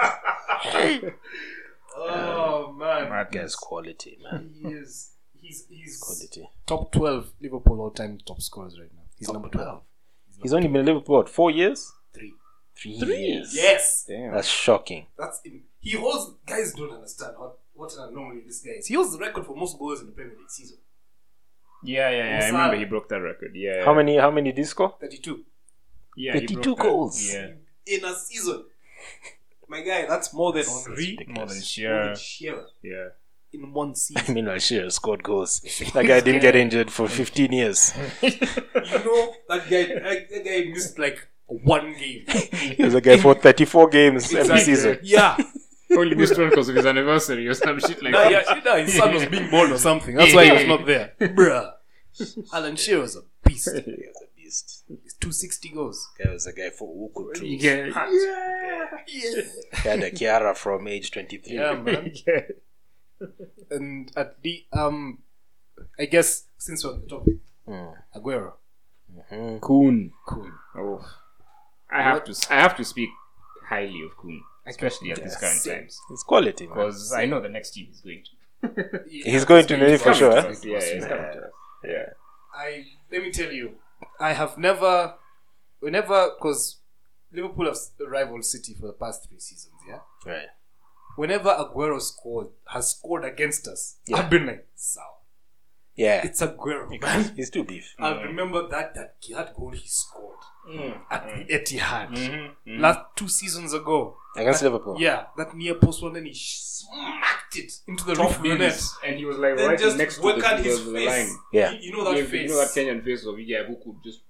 Oh man, That guy's quality, man. he is. He's he's Quality. top twelve Liverpool all-time top scorers right now. He's number twelve. He's only been in Liverpool, what, four years? Three. Three, Three? years. Yes. Damn. That's shocking. That's him. He holds. Guys don't understand what what an anomaly this guy is. He holds the record for most goals in the Premier League season. Yeah, yeah, yeah. I Salah. remember he broke that record. Yeah. How many How many did he score? Thirty-two Yeah, he thirty-two broke that. goals. Yeah. in a season. My guy, that's more than Henri, ridiculous. More than more Shearer. than Shearer Yeah. in one I season. mean, Shearer scored goals. That guy didn't get injured for fifteen years. You know that guy. That, that guy missed like one game. He was a guy for thirty-four games every Exactly. season. Yeah. Only missed one because of his anniversary or some shit like No, that. yeah, no, his son was being born or something. That's why he was not there. Bruh. Alan Shearer's a beast. He was a beast. He's two sixty goals. Guy was a guy for Uku too. Yeah. Yeah. He had a Kiara from age twenty-three. Yeah, man. yeah. And at the um, I guess since we're on the topic, Mm. Aguero, Mhm. Kuhn. cool. Oh. I have to I have to speak highly of Kuhn, especially at these current Same. times. It's quality, man. Because I know the next team is going to. He's going to Navy for sure. coming eh? to us. Yeah, he's coming to us. Yeah. I let me tell you, I have never, whenever, because Liverpool have rivaled City for the past three seasons. Yeah. Right. Whenever Aguero scored, has scored against us, Yeah. I've been like, sour. Yeah. It's Aguero, man. He's too beef. I remember that that that goal he scored at the Etihad Mhm, mhm. last two seasons ago. Against That- Liverpool. Yeah, that near post one, then he smacked it into the roof of the net. And he was like Then right just next to work the, out the, his the face. line. Yeah. You, you know that you, face. you know that Kenyan face of yeah, who could just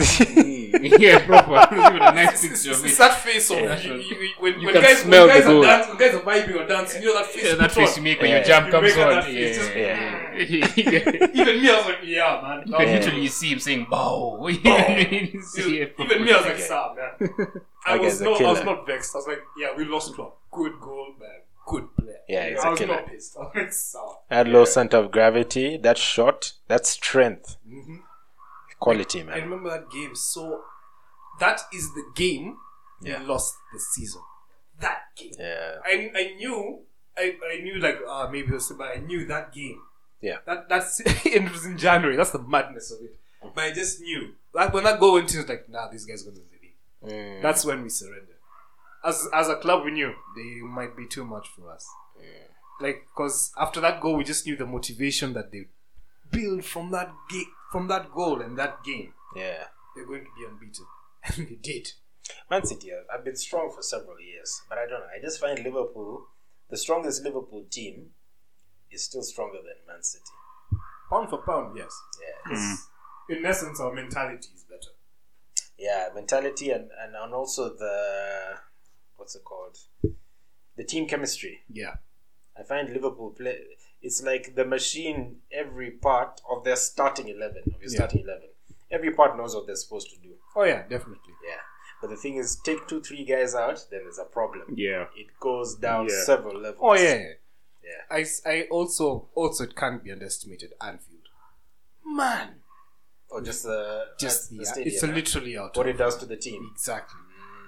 Mm. yeah, proper. Even a nice It's, picture it's, of it's it. that face of Yeah. you, you, you, when, You when can guys, smell when guys the are goal. dancing, when guys are vibing or dancing, you know that face. Yeah, you that put face on. you make when Yeah. your jam You comes make out on. that face, just- Yeah. Yeah. Even me, I was like, yeah, man. You That can was literally good. see him saying bow. Even Yeah. even me, I was like, Sam, man. I That was guy's a not, I was killer. not vexed. I was like, yeah, we lost to a good goal, man. Good player. Yeah, he's I a was killer. not pissed. I was like, sour. Had low center of gravity. That shot. That strength. Mm-hmm. Quality, I man. remember that game. So that is the game Yeah. we lost the season. That game. Yeah. I I knew I, I knew like ah maybe it was but I knew that game. Yeah. That that's it was in January. That's the madness of it. But I just knew like when that goal went in, it was like nah, these guys gonna win the league. Mm. That's when we surrendered. As as a club, we knew they might be too much for us. Like because after that goal, we just knew the motivation that they build from that game, from that goal and that game. Yeah. They're going to be unbeaten, and they did. Man City have have been strong for several years, but I don't know. I just find Liverpool, the strongest Liverpool team, is still stronger than Man City. Pound for pound, yes. Yeah. Because in essence, our mentality is better. Yeah, mentality and, and, and also the, what's it called? The team chemistry. Yeah. I find Liverpool play, it's like the machine, every part of their starting eleven, of your Yeah. starting eleven. Every part knows what they're supposed to do. Oh yeah, definitely. Yeah. But the thing is, take two, three guys out, then there's a problem. Yeah. It goes down Yeah. several levels. Oh yeah. yeah. Yeah. I, s- I also also it can't be underestimated. Anfield, man, Or just the, just the yeah, stadium. it's a literally out. What of- it does to the team. exactly.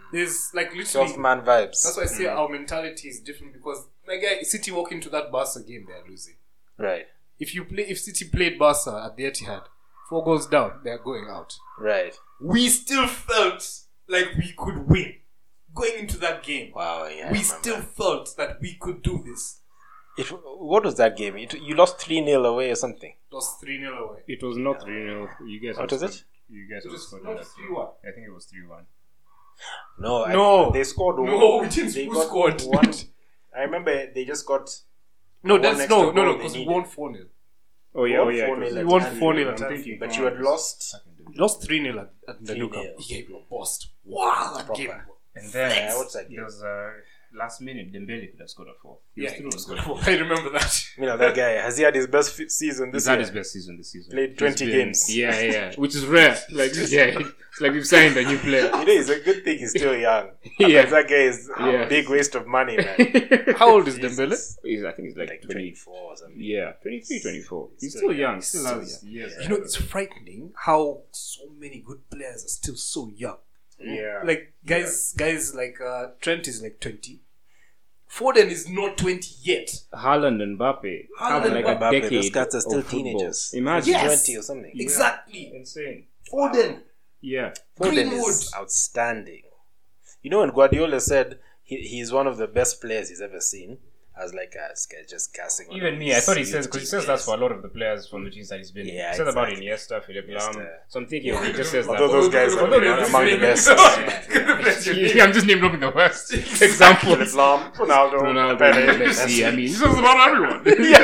There's like literally. Soft man vibes. That's why I say our mentality is different because my guy, City walk into that Barca game, they're losing. Right. If you play, if City played Barca at the Etihad, four goals down, they're going out. Right. We still felt like we could win going into that game. Wow. Yeah. we I still remember. felt that we could do this. It, what was that game? It, you lost three nil away or something. Lost three nil away. It was not three nil. You guys. What was it? You guys It was scored not in that three game. one. I think it was three one. No. No. I, they scored. No, one. we didn't. They Who got scored? one. I remember they just got. No, One that's extra no, no, goal no, they because we needed. won four nil. Oh yeah, won oh yeah. four it was- nil We at won Anfield. four nil at I'm Anfield. thinking, But oh, you had it was- lost. Lost three nil at, at the three Nou Camp. nil. He gave you a bust. Wow, that Proper. game. And then Yeah, what's that there game? was uh, last minute Dembele could have scored a four. He was Yeah, through he as scored well. a goal. I remember that. You know that guy. Has he had his best f- season this He's had year? his best season this season. Played He's twenty been- games. Yeah, yeah, which is rare. Like yeah, it's like we've signed a new player. You know, it's a good thing he's still young. Yeah. Otherwise, that guy is Yeah. a big waste of money, man. How old is Jesus. Dembele? He's, I think he's like, Like twenty. twenty-four or something. Yeah, twenty-three, twenty-four. He's Still still young. young. Still Still has years. You know, it's frightening how so many good players are still so young. yeah. Like guys, guys like uh, Trent is like twenty. Foden is not twenty yet. Haaland and Mbappe have Haaland like and a Mbappe, decade. those guys are still of football. teenagers. Imagine. Yes. twenty or something. Yeah. Exactly. Insane. Foden. Yeah. Foden Greenwood. is outstanding. You know, when Guardiola said he, he's one of the best players he's ever seen, I was like, ah, this guy's just gassing. on Even him. me, I thought he He's says because he says genius. that's for a lot of the players from the teams that he's been. Yeah, he said about exactly. Iniesta, Philip Lam. Iniesta. So I'm thinking he just says that. Although those guys are Although among they're among the just best. naming- Yeah, I'm just naming dropping the worst examples. Philip Lam, Ronaldo, Ronaldo, Pele. Messi. I mean, he says about everyone.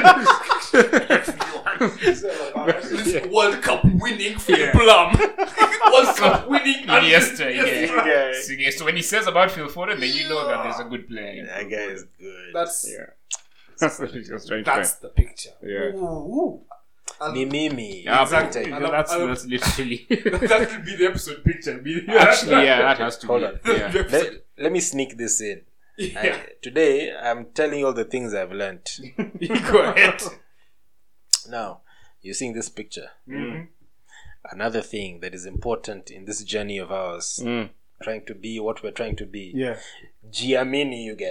This World Cup winning Philip Lam. World Cup winning Iniesta, yeah. Yeah. So, yeah. So when he says about Phil Foden, then you know that there's a good player. That guy is good. That's Yeah. That's what he's just trying to that's the picture. Yeah. Ooh, ooh. And Me, me, me. Yeah, Exactly. but And I'm- that's, I'm- that's literally. that could be the episode picture. Be- Actually, yeah, that has to Hold be. on. Yeah. The episode- Let, let me sneak this in. Yeah. I, today, I'm telling you all the things I've learned. Go ahead. Now, you're seeing this picture. Mhm. Another thing that is important in this journey of ours, Mm. trying to be what we're trying to be. Yeah. Giamini, you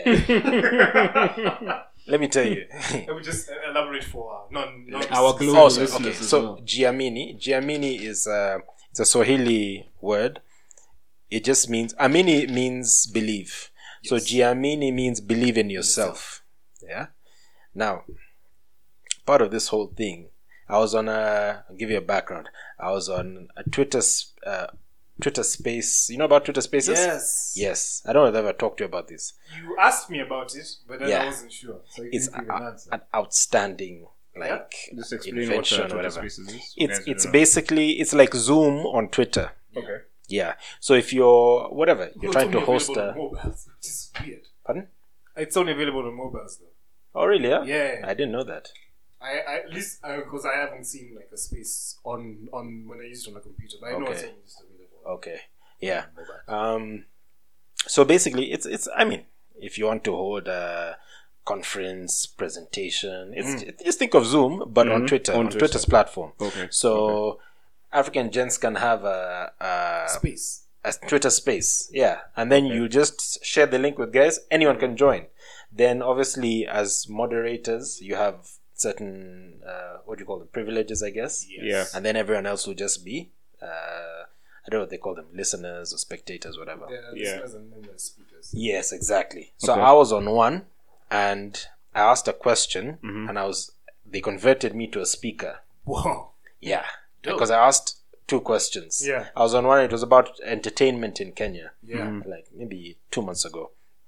guys. Let me tell you. I would just elaborate for uh, non, non Our global Oh, so, listeners okay, as so well. Giamini. Giamini is uh, it's a Swahili word. It just means Amini means believe. So Giamini means believe in yourself. Yeah. Now, part of this whole thing, I was on a. I'll give you a background. I was on a Twitter s- uh, Twitter Space. You know about Twitter Spaces? Yes. Yes. I don't know if I've ever talked to you about this. You asked me about it, but then Yeah. I wasn't sure. So you It's can give a- an answer. an outstanding like Just explain what invention uh, or Twitter whatever. Spaces is. It's Guys who it's don't know. basically it's like Zoom on Twitter. Okay. Yeah. So if you're whatever you're No, it's trying to only host available a on mobiles, which is weird. pardon? It's only available on mobiles though. Oh really? Yeah. Yeah. I didn't know that. I, I at least because I haven't seen like a space on on when I used it on a computer. But I know Okay. it's only just available. Okay. Yeah. on mobile. Um. So basically, it's it's. I mean, if you want to hold a conference presentation, it's just think of Zoom, but on Mhm. Twitter, On on, Twitter. Twitter's platform. Okay. So African gents can have a, a Space. a Twitter space, yeah, and then you just share the link with guys. Anyone can join. Then obviously, as moderators, you have certain uh, what do you call them, privileges, I guess. Yeah. And then everyone else will just be uh, I don't know what they call them, listeners or spectators, whatever. There are Yeah. listeners and then there's speakers. Yes, exactly. So Okay. I was on one, and I asked a question, Mhm. and I was they converted me to a speaker. Wow. Yeah, Dope. because I asked two questions. Yeah. I was on one. It was about entertainment in Kenya. Yeah. Like maybe two months ago.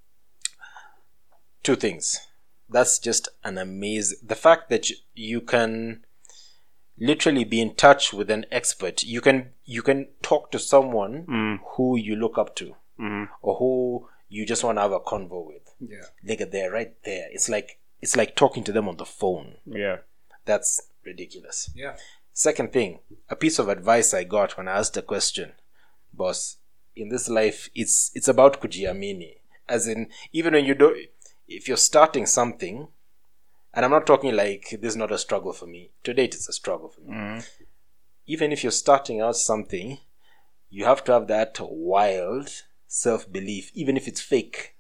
Two things. That's just an amazing. The fact that you, you can literally be in touch with an expert. You can you can talk to someone Mm. who you look up to, Mhm. or who you just want to have a convo with. Yeah. Nigga, they're right there. It's like it's like talking to them on the phone. Yeah. That's ridiculous. Yeah. Second thing, a piece of advice I got when I asked a question, boss, in this life, it's it's about kujiamini. As in, even when you don't, if you're starting something, and I'm not talking like this is not a struggle for me. To date, it's a struggle for me. Mhm. Even if you're starting out something, you have to have that wild self-belief, even if it's fake.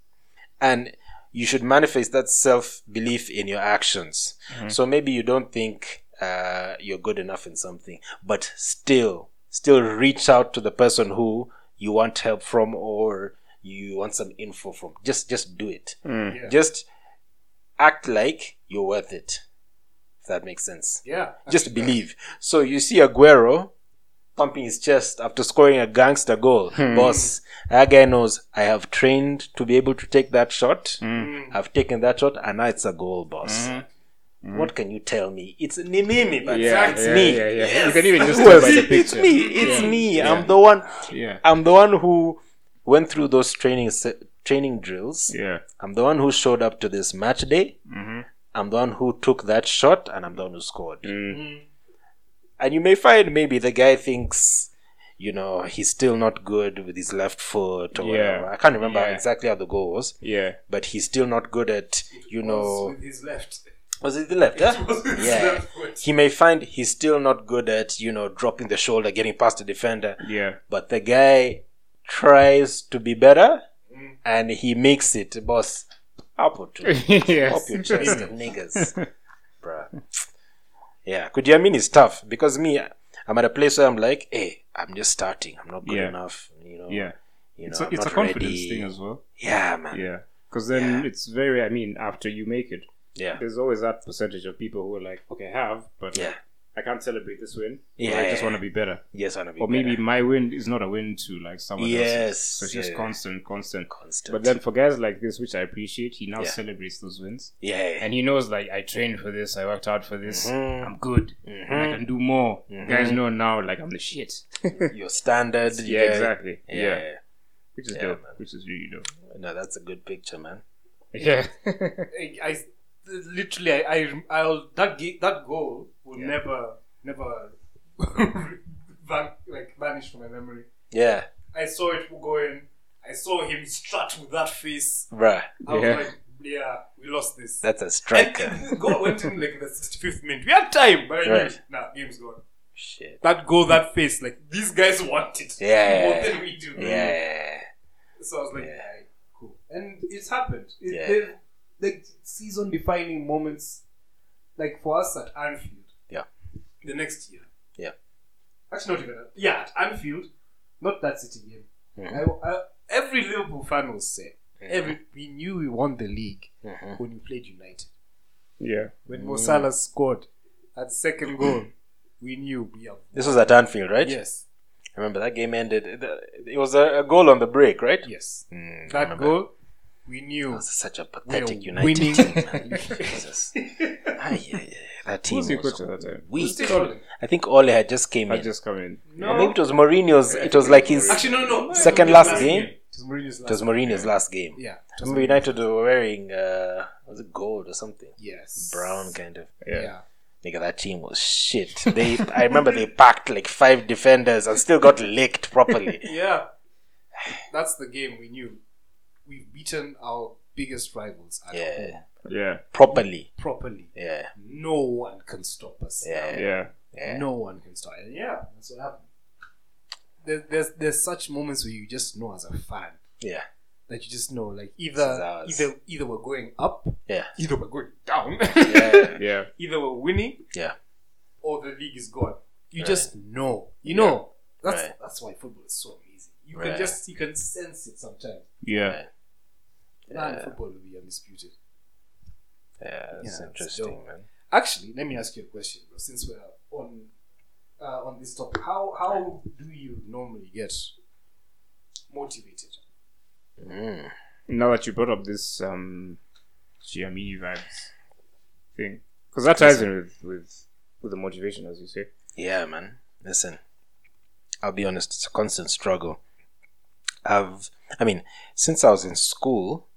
And you should manifest that self-belief in your actions. Mm-hmm. So maybe you don't think uh, you're good enough in something, but still, still reach out to the person who you want help from or you want some info from. Just, just do it. Mm. Yeah. Just act like you're worth it. If that makes sense. Yeah. Just believe. So you see Aguero pumping his chest after scoring a gangster goal. Hmm. Boss, that guy knows I have trained to be able to take that shot. Mm. I've taken that shot and now it's a goal, boss. Mhm. Mm. What can you tell me? It's ni mimi, but Yeah, it's yeah, me. yeah, yeah. Yes. You can even just Who tell else? by the It's picture. me. It's Yeah. me. Yeah. I'm the one. Yeah. I'm the one who went through those training se- training drills. Yeah. I'm the one who showed up to this match day. Mm-hmm. I'm the one who took that shot, and I'm the one who scored. Mm. Mm. And you may find maybe the guy thinks, you know, he's still not good with his left foot or Yeah. whatever. I can't remember Yeah. exactly how the goal was, Yeah. but he's still not good at, you Was know, with his left. was it the left? Huh? Was with his Yeah. left foot. He may find he's still not good at, you know, dropping the shoulder, getting past the defender, Yeah. but the guy tries to be better Mm. and he makes it, boss. Up or two. Yes. Up your chest, niggas. Bruh. Yeah, Kujiamini is tough because me, I'm at a place where I'm like, hey, I'm just starting. I'm not good Yeah. enough. You know, Yeah. you know, It's a, I'm it's a not confidence ready. thing as well. Yeah, man. Yeah. Because then Yeah. it's very, I mean, after you make it, Yeah. there's always that percentage of people who are like, okay, I have, but Yeah. like, I can't celebrate this win. Yeah. I just want to be better. Yes, I wanna be Or maybe better. my win is not a win to like someone Yes, else's. So it's just yeah. constant, constant. constant. But then for guys like this, which I appreciate, he now Yeah. celebrates those wins. yeah, And he knows, like, I trained for this, I worked hard for this, Mhm. I'm good, Mhm. and I can do more. Mhm. Guys know now, like, I'm the shit. your standard. yeah, exactly. Yeah. Yeah. Which is Yeah, dope. man. Which is really dope. No, that's a good picture, man. Yeah. I, I literally, I, I, I'll that ga- that goal will Yeah. never, never, van, like vanish from my memory. Yeah, I saw it going. I saw him strut with that face. bruh. I was Yeah. like, yeah, we lost this. That's a And striker. the goal went in like in the sixty-fifth minute. We had time, but I knew, Right. nah, game's gone. Shit. That goal, that face, like these guys want it Yeah. more than we do. Yeah. So I was like, Yeah. "Aye, cool," and it's happened. It, Yeah. they've- Like season-defining moments, like for us at Anfield. Yeah. The next year. Yeah. Actually, not even that. Yeah, at Anfield, not that City game. Mhm. I, I, every Liverpool fan will say, every we knew we won the league Mhm. when we played United. Yeah. When Mo Salah scored at second goal, we knew we have. This was at Anfield, right? Yes. I remember that game ended. It was a, a goal on the break, right? Yes. Mm, I That remember. goal, we knew. That was such a pathetic We're United winning. team. Man. Jesus. Ay, ay, ay. That Who team was your was coach at that time? weak. Still- I think Ole had just came I in. just come in. No. Or maybe it was Mourinho's. It was like his. Actually, no, no, no. Second It last was game? It was Mourinho's It last was Mourinho's last game. Yeah. it was Remember Mourinho's United were wearing uh, was it gold or something? Yes. Brown kind of. Yeah. Yeah. Nigga, that team was shit. They, I remember they packed like five defenders and still got licked properly. Yeah. That's the game we knew. We've beaten our biggest rivals at Yeah, home Yeah. properly. properly. Yeah, No one can stop us. yeah, Yeah. yeah. No one can stop. And yeah, that's what happened. There, there's there's such moments where you just know as a fan Yeah, that you just know like This is either ours. either either we're going up, yeah, either we're going down, yeah, Yeah. either we're winning, yeah. or the league is gone. You Right. just know. You know. That's Right. that's why football is so amazing. You Right. can just you can sense it sometimes. Yeah. Man, Yeah. football will be undisputed. Yeah, that's Yeah, it's interesting, dope. man. Actually, let me ask you a question, bro. Since we're on uh, on this topic, how how do you normally get motivated? Mm. Now that you brought up this um Giamini vibes thing. Because that ties in with, with with the motivation, as you say. Yeah, man. Listen, I'll be honest. It's a constant struggle. I've, I mean, since I was in school,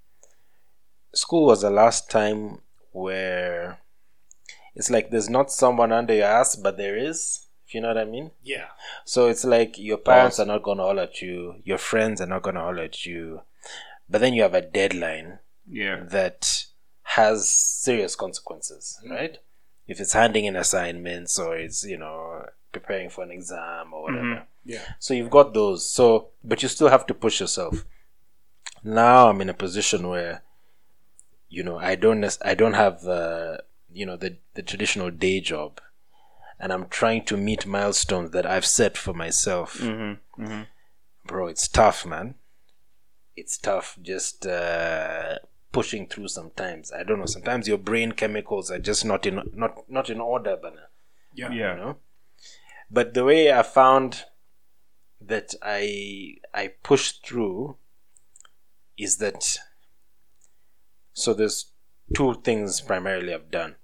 school was the last time where it's like there's not someone under your ass, but there is. If you know what I mean. Yeah. So it's like your parents are not gonna holler at you, your friends are not gonna holler at you, but then you have a deadline Yeah. that has serious consequences, right? If it's handing in assignments or it's, you know, preparing for an exam or whatever. Mhm. Yeah. So you've got those. So, but you still have to push yourself. Now I'm in a position where, you know, I don't, nec- I don't have, uh, you know, the the traditional day job, and I'm trying to meet milestones that I've set for myself. Mm-hmm. Mm-hmm. Bro, it's tough, man. It's tough. Just uh, pushing through. Sometimes I don't know. Sometimes your brain chemicals are just not in not not in order, but Yeah. Yeah. you know. But the way I found that I I pushed through is that. So there's two things primarily I've done.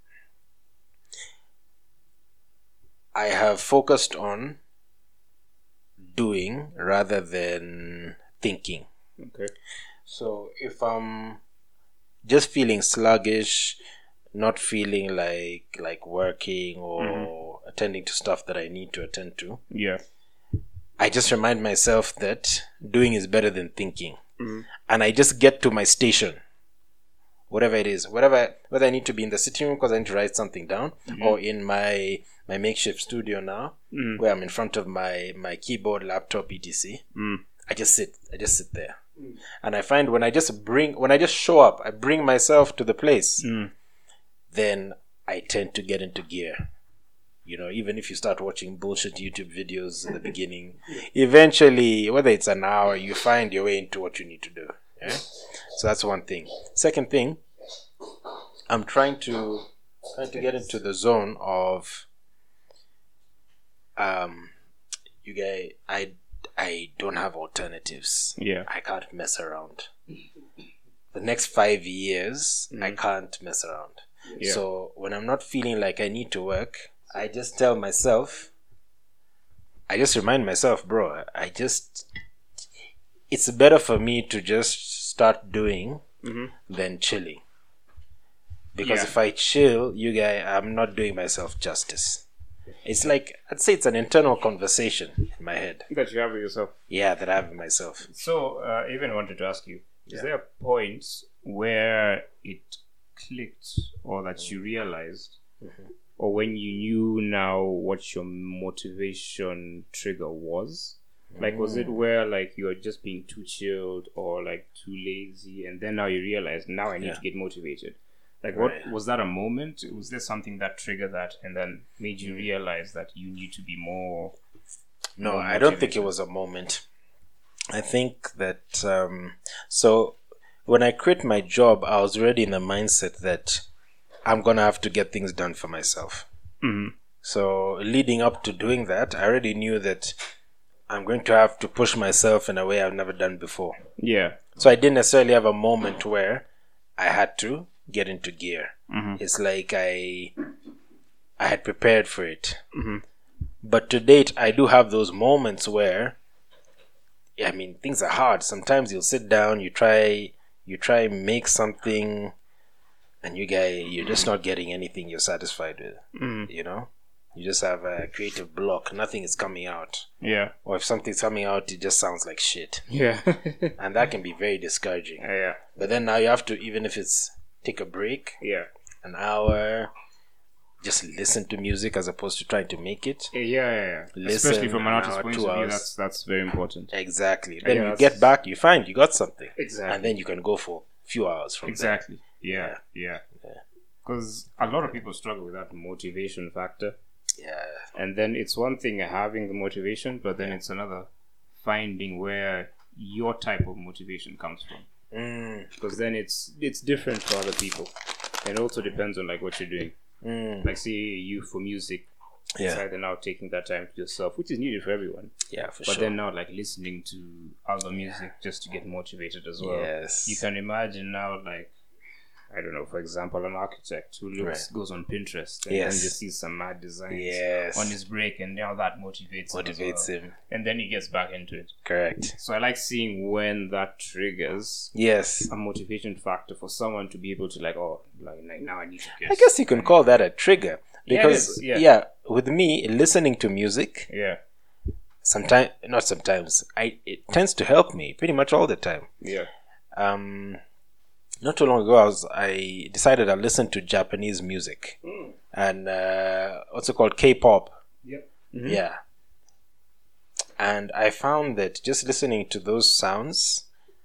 I have focused on doing rather than thinking. Okay. So if I'm just feeling sluggish, not feeling like like working or mm-hmm. attending to stuff that I need to attend to, Yeah. I just remind myself that doing is better than thinking. Mm-hmm. And I just get to my station, whatever it is, whatever, whether I need to be in the sitting room because I need to write something down, mm-hmm. or in my my makeshift studio now, mm-hmm. where I'm in front of my my keyboard, laptop, et cetera. Mm. I just sit, I just sit there, mm. and I find when I just bring, when I just show up, I bring myself to the place, mm. then I tend to get into gear. You know, even if you start watching bullshit YouTube videos in the beginning, eventually, whether it's an hour, you find your way into what you need to do. Yeah? So that's one thing. Second thing, I'm trying to trying to get into the zone of um you guys I I don't have alternatives. Yeah. I can't mess around. The next five years mm. I can't mess around. Yeah. So when I'm not feeling like I need to work, I just tell myself, I just remind myself, bro, I just, it's better for me to just start doing mm-hmm. than chilling. Because yeah. if I chill, you guys, I'm not doing myself justice. It's like, I'd say it's an internal conversation in my head. That you have with yourself. Yeah, that I have with myself. So, uh, I even wanted to ask you, is yeah. there a point where it clicked or that you realized mm-hmm. or when you knew now what your motivation trigger was? Like, was it where, like, you were just being too chilled or, like, too lazy, and then now you realize, now I need yeah. to get motivated? Like, what right. was that a moment? Was there something that triggered that and then made you realize that you need to be more... No, more I don't think it was a moment. I think that... Um, so, when I quit my job, I was already in the mindset that I'm going to have to get things done for myself. Mm-hmm. So, leading up to doing that, I already knew that I'm going to have to push myself in a way I've never done before. Yeah. So, I didn't necessarily have a moment where I had to get into gear. Mm-hmm. It's like I I had prepared for it. Mm-hmm. But to date, I do have those moments where, I mean, things are hard. Sometimes you'll sit down, you try, you try make something, and you guys, you're just not getting anything you're satisfied with. Mm-hmm. You know, you just have a creative block. Nothing is coming out. Yeah. Or if something's coming out, it just sounds like shit. Yeah. And that can be very discouraging. Uh, yeah. But then now you have to, even if it's take a break, yeah, an hour, just listen to music as opposed to trying to make it. Yeah, yeah, yeah. Listen, especially from an artist's hour, point two of view, hours. that's that's very important. Exactly. Then Yeah, you get back, you find you got something, Exactly. and then you can go for a few hours from Exactly. Yeah, yeah. Yeah. Because a lot of people struggle with that motivation factor. there. Yeah. And then it's one thing having the motivation, but then it's another finding where your type of motivation comes from. Mm. Because then it's it's different for other people. And it also depends on like what you're doing. Mm. Like say you for music, Yeah. it's either now taking that time to yourself, which is needed for everyone. Yeah, for But sure. then now like listening to other music just to get motivated as well. Yes. You can imagine now like I don't know, for example, an architect who looks Right. goes on Pinterest and Yes. then just sees some mad designs Yes. on his break, and now that motivates him, as Motivates well. him. And then he gets back into it. Correct. So I like seeing when that triggers Yes. a motivation factor for someone to be able to like, oh, like, like now I need to get. I guess you can call that a trigger. Yeah, it Because, is, yeah. yeah, with me, listening to music, Yeah, sometimes, not sometimes, I it tends to help me pretty much all the time. yeah, Um, not too long ago, I was I decided I listened to Japanese music Mm. and uh, what's it called, K-pop. yep. Yeah, And I found that just listening to those sounds,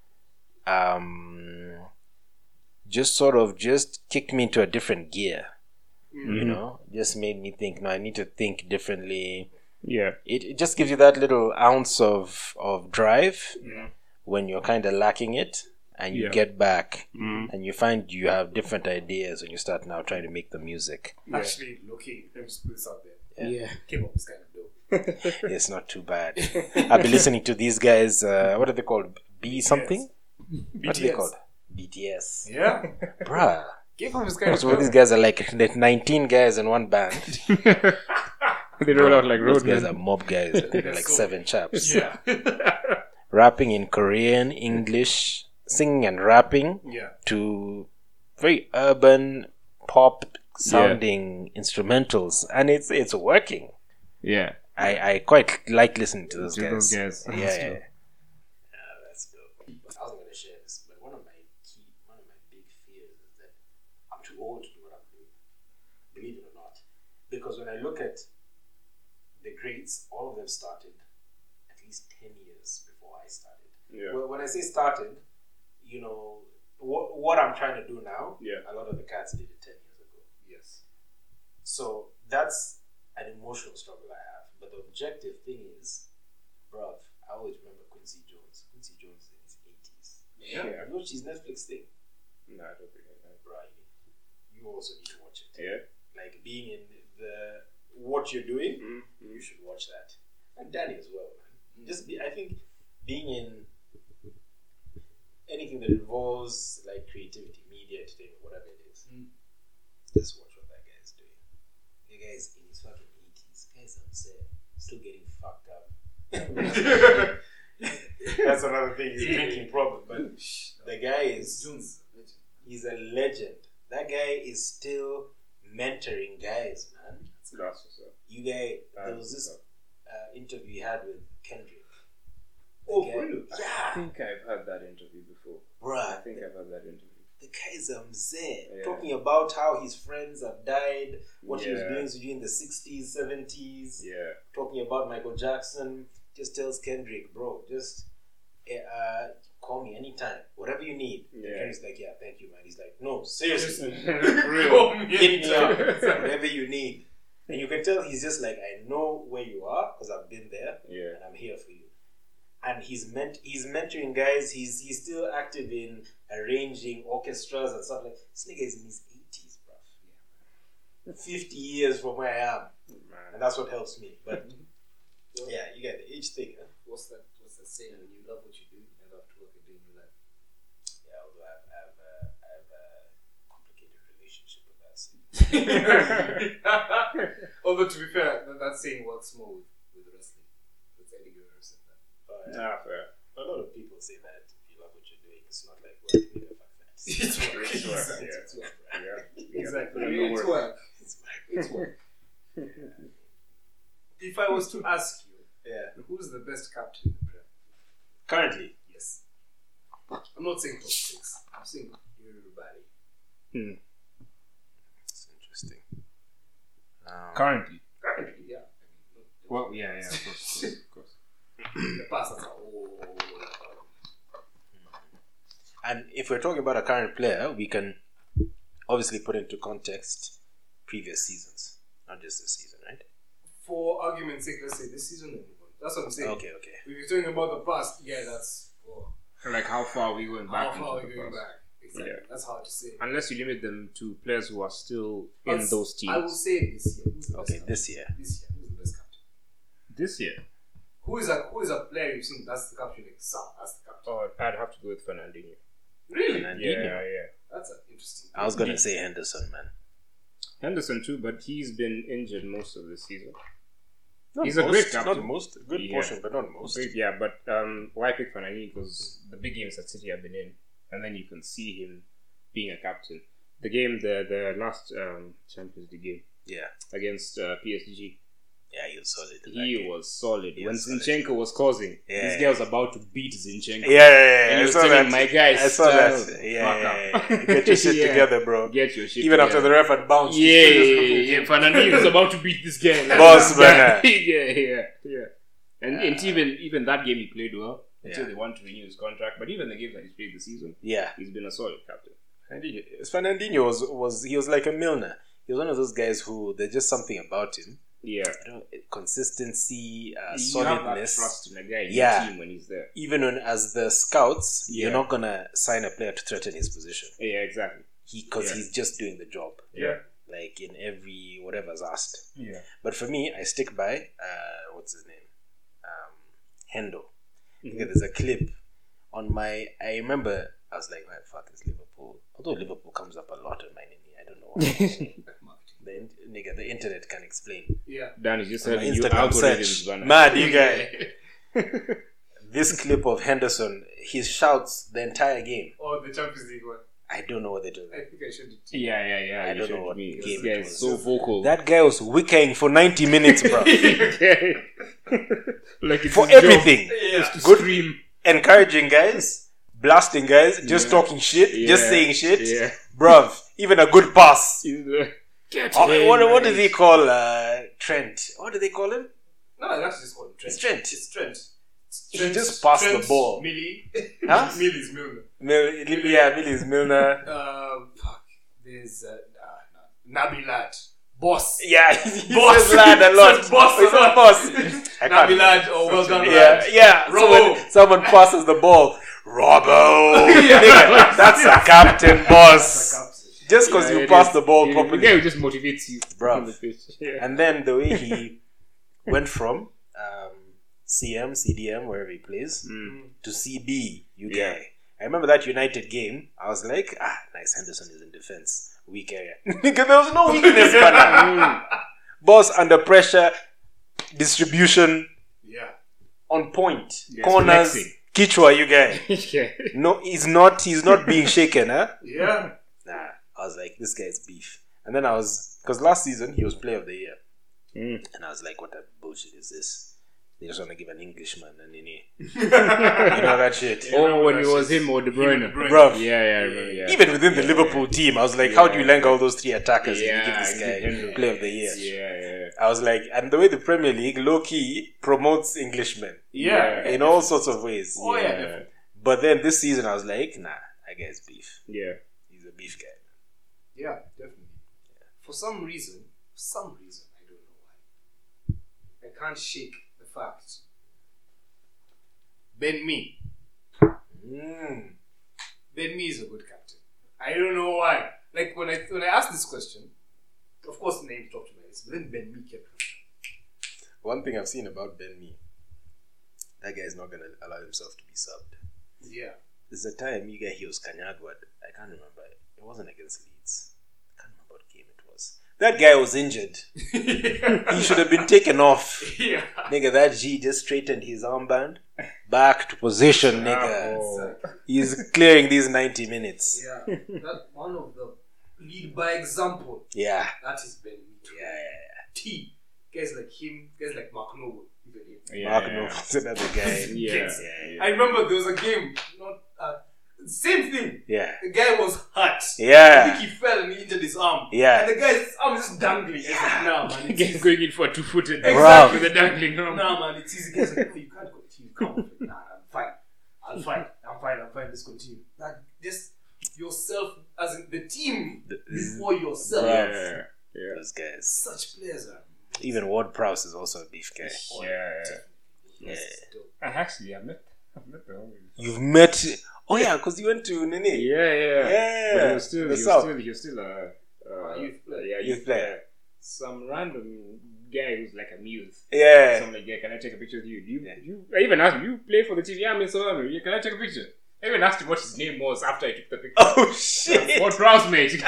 um, just sort of just kicked me into a different gear. Mm-hmm. You know, just made me think. No, I need to think differently. Yeah. It, it just gives you that little ounce of of drive Yeah. when you're kind of lacking it, and you Yeah. get back, Mm. and you find you have different ideas when you start now trying to make the music. Yeah. Actually, Loki, let me just put this out there. Yeah. K-pop is kind of dope. It's not too bad. I've been listening to these guys. Uh, what are they called? B something? What are they B T S. called? B T S. Yeah. Bruh. K-pop is kind of So dope. these guys are like like nineteen guys in one band. They roll out like Those guys roadmen. are mob guys. They're like So- seven chaps. Yeah. Rapping in Korean, English, singing and rapping Yeah. to very urban pop sounding instrumentals, and it's it's working. Yeah. I, I quite like listening to those To guys. those guys. Yeah, That's yeah. dope. Yeah, that's dope. I wasn't going to share this, but one of my key, one of my big fears is that I'm too old to do what I'm doing. Believe it or not, because when I look at the greats, all of them started at least ten years before I started. Yeah. Well, when I say started, you know, what, what I'm trying to do now, Yeah. a lot of the cats did it ten years ago. Yes. So that's an emotional struggle I have. But the objective thing is, bruv, I always remember Quincy Jones. Quincy Jones is in his eighties. Yeah. Yeah. You watch his Netflix thing? No, I don't think I know. Bruh, you also need to watch it. Yeah. Like being in the what you're doing, Mm-hmm. you should watch that. And Danny as well, man. Just be, I think being in anything that involves like creativity, media, entertainment, whatever it is, Mm. just watch what that guy is doing. The guy is in his fucking eighties. The guy's upset, still getting fucked up. That's another thing. He's a drinking problem, but the guy is Jones. he's a legend. That guy is still mentoring guys, man. That's what's up. You guy, there That's was this what's up. uh, interview he had with Kendrick. Oh, The guy- really? I Yeah, think I've had that interview before. I bruh. think I've had that interview. The guy's a mzee. Yeah. Talking about how his friends have died, what he was Yeah. doing during the sixties, seventies. Yeah. Talking about Michael Jackson. Just tells Kendrick, bro, just uh, call me anytime. Whatever you need. And Yeah. Kendrick's like, yeah, thank you, man. He's like, no, seriously. Real. Hit me up. Whatever you need. And you can tell he's just like, I know where you are because I've been there. Yeah. And I'm here for you. And he's meant he's mentoring guys. He's he's still active in arranging orchestras and stuff like. This nigga is in his eighties, bro. Fifty years from where I am, Man. and that's what helps me. But yeah, you get the age thing. Huh? What's that? What's that saying? When you love what you do, you never have to work a day in your life. Yeah, although I have I have, uh, I have a complicated relationship with that. Although to be fair, that, that saying works more with, with wrestling. With Eddie Guerrero said that. But, Nah, fair. a lot of people say that if you love what you're doing, it's not like work. You need a fuck fast. It's work. It's work, Exactly. yeah. It's work. Yeah. Exactly. Yeah. Yeah. It's work. It's like, It's work. If I was to ask you, yeah. who's the best captain in the Prem? Currently, Yes. I'm not saying top six. I'm saying everybody. Hmm. it's interesting. Um, Currently. Currently, yeah. I mean, Well, yeah, yeah, of course, of course. the past that's a whole. And if we're talking about a current player, we can obviously put into context previous seasons, not just this season, right? For argument's sake, let's say this season and move on. That's what I'm saying. Okay, okay. If you're talking about the past, yeah, that's. Oh, Like how far are we going how back? far are into we the going past? back? Exactly. Yeah. That's hard to say. Unless you limit them to players who are still in I'll- those I will teams. say this year. Who's the Okay, best this year. captain? This year. Who's the best captain? This year, Who is a who is a player you've seen that's the captain? Like, Sam, that's the captain. oh, I'd have to go with Fernandinho. Really? Fernandinho. Yeah, yeah. That's an interesting. I was gonna say Henderson, man. Henderson too, but he's been injured most of the season. Not He's a most, great captain. Not most, good Yeah. portion, but not most. Great, yeah, but um, why pick Fernandinho? Because the big games that City have been in, and then you can see him being a captain. The game, the the last um, Champions League game Yeah, against uh, P S G, yeah, he was solid. in that he game. was solid. He when was solid. Zinchenko was causing, Yeah. this guy was about to beat Zinchenko. Yeah, yeah, yeah. And I he was saw telling that. my guys, I saw that. "Style, Yeah, fuck yeah, up." yeah. Get your shit Yeah. together, bro. Get your shit Even after the together. ref had bounced. Yeah, yeah, yeah. Fernandinho was about to beat this guy. Boss, yeah, man. yeah, yeah, yeah. And, and even even that game he played well until Yeah. they want to renew his contract. But even the games that he's played this season, Yeah. he's been a solid captain. Fernandinho, Fernandinho was, was he was like a Milner. He was one of those guys who there's just something about him. Yeah. I don't, consistency, uh, You have that solidness. trust in a guy in Yeah. your team when he's there. Even when, as the scouts, Yeah. you're not gonna sign a player to threaten his position. Yeah, exactly. He because Yeah. he's just doing the job. Yeah. Like in every whatever's asked. Yeah. But for me, I stick by uh, what's his name, um, Hendo. Mhm. Because there's a clip on my. I remember I was like, "Why the fuck is Liverpool?" Although Liverpool comes up a lot on my nini, I don't know why. the in- nigga, the internet can explain. Yeah. Dan is just On my telling you Instagram algorithms, search, Bana. mad you guy. This clip of Henderson, he shouts the entire game. Or the Champions League one. I don't know what they're doing. I think I should. Yeah, yeah, yeah. I you don't know showed what me. game This guy it is was. so vocal. That guy was wicking for ninety minutes, bro. Okay. Like it's For his job everything. Yeah. to Good. scream. Encouraging guys, blasting guys, just Yeah. talking shit, just Yeah. saying shit. Yeah. Bruv, even a good pass. He's the get Oh, him, what, what man. do they call uh, Trent? What do they call him? No, that's just called Trent. It's Trent. It's Trent. It's He Trent- just passed the Trent, ball. Millie. Huh? Millie's Milner. Mil- yeah, Millie's Milner. Um, fuck. There's uh, nah, nah. Nabilat. Boss. Yeah, he Boss. says lad a lot. Says boss He's a lot. a boss. I can't Nabilat or well done Yeah, lad. yeah. Robbo. Someone, someone passes the ball. Robbo. Yeah. Nigga, that's a captain, That's boss. a captain. Just because Yeah, you it pass is. the ball Yeah, properly. The guy who just motivates you Bruv. on the pitch. Yeah. And then the way he went from um, C M, C D M, wherever he plays, Mm. to C B, you Yeah. guy. I remember that United game. I was like, ah, nice. Henderson is in defense. Weak area. Nigga, there was no weakness, man. Boss under pressure, distribution Yeah. on point, Yes, corners. flexing. Kichwa, you guy. Yeah. No, he's not. He's not being shaken, huh? Yeah. Nah. I was like, this guy's beef. And then I was, because last season he was Player of the Year, Mm. and I was like, what type of bullshit is this? They just want to give an Englishman a nini. You know that shit. Oh, when it was him or De Bruyne. De Bruyne. Bruv. Yeah, yeah, I remember, yeah. Even within the Yeah, Liverpool team, I was like, how do you Yeah. rank all those three attackers yeah, and you give this give him guy the- Player of the Year? Yeah, yeah. I was like, and the way the Premier League low key promotes Englishmen Yeah. in all sorts of ways. Oh, yeah, yeah. definitely. But then this season, I was like, nah, that guy's beef. Yeah. He's a beef guy. Yeah, definitely. For some reason, for some reason, I don't know why. I can't shake the fact. Ben Mee. Mm. Ben Mee is a good captain. I don't know why. Like when I when I asked this question, of course the name dropped to my list, but then Ben Mee kept coming. One thing I've seen about Ben Mee, that guy is not going to allow himself to be subbed. Yeah. There's a time you guy he was Kanyagwad. I can't remember. It wasn't against Leeds. I can't remember what game it was. That guy was injured. He should have been taken off. Yeah. Nigga, that G just straightened his armband back to position, nigga. Oh. He's clearing these ninety minutes. Yeah. That one of the lead by example. Yeah. That is Ben Mee. Yeah, yeah, T. Guys like him, guys like Mark Noble. Even him. yeah. Yeah, Mark yeah. Nobles, another guy. Yeah. Yes. Yeah, I remember there was a game, not uh, same thing. yeah. The guy was hurt. I Yeah. think he fell and he injured his arm. Yeah. And the guy's arm is just dangling. It's like, nah, man. It's Again, going in for a two-footed Exactly. with a dangling arm. Nah, man, it's easy. Guys like, oh, you can't continue. Come on. Nah, I'm fine. I'm fine. I'm fine. I'm fine. Let's continue. That just yourself, as in the team, The- before yourself. Bruv. Yeah. Yeah. Those guys. Such players are. Even Ward Prowse is also a beef guy. Yeah. Yeah. I actually, I met, I met the whole. You've met. Oh, yeah, because you went to Nene. Yeah, yeah. Yeah. But he was still, he The was South. still, he was still a uh, Youth player. Yeah, Youth player. Some random guy who's like a muse. Yeah. So I'm like, yeah, can I take a picture with you? Do you, Yeah. you I even asked him, you play for the T V? Yeah, I'm in South Africa. Yeah, can I take a picture? I even asked him what his name was after I took the picture. Oh, shit. What Rouse mate? He goes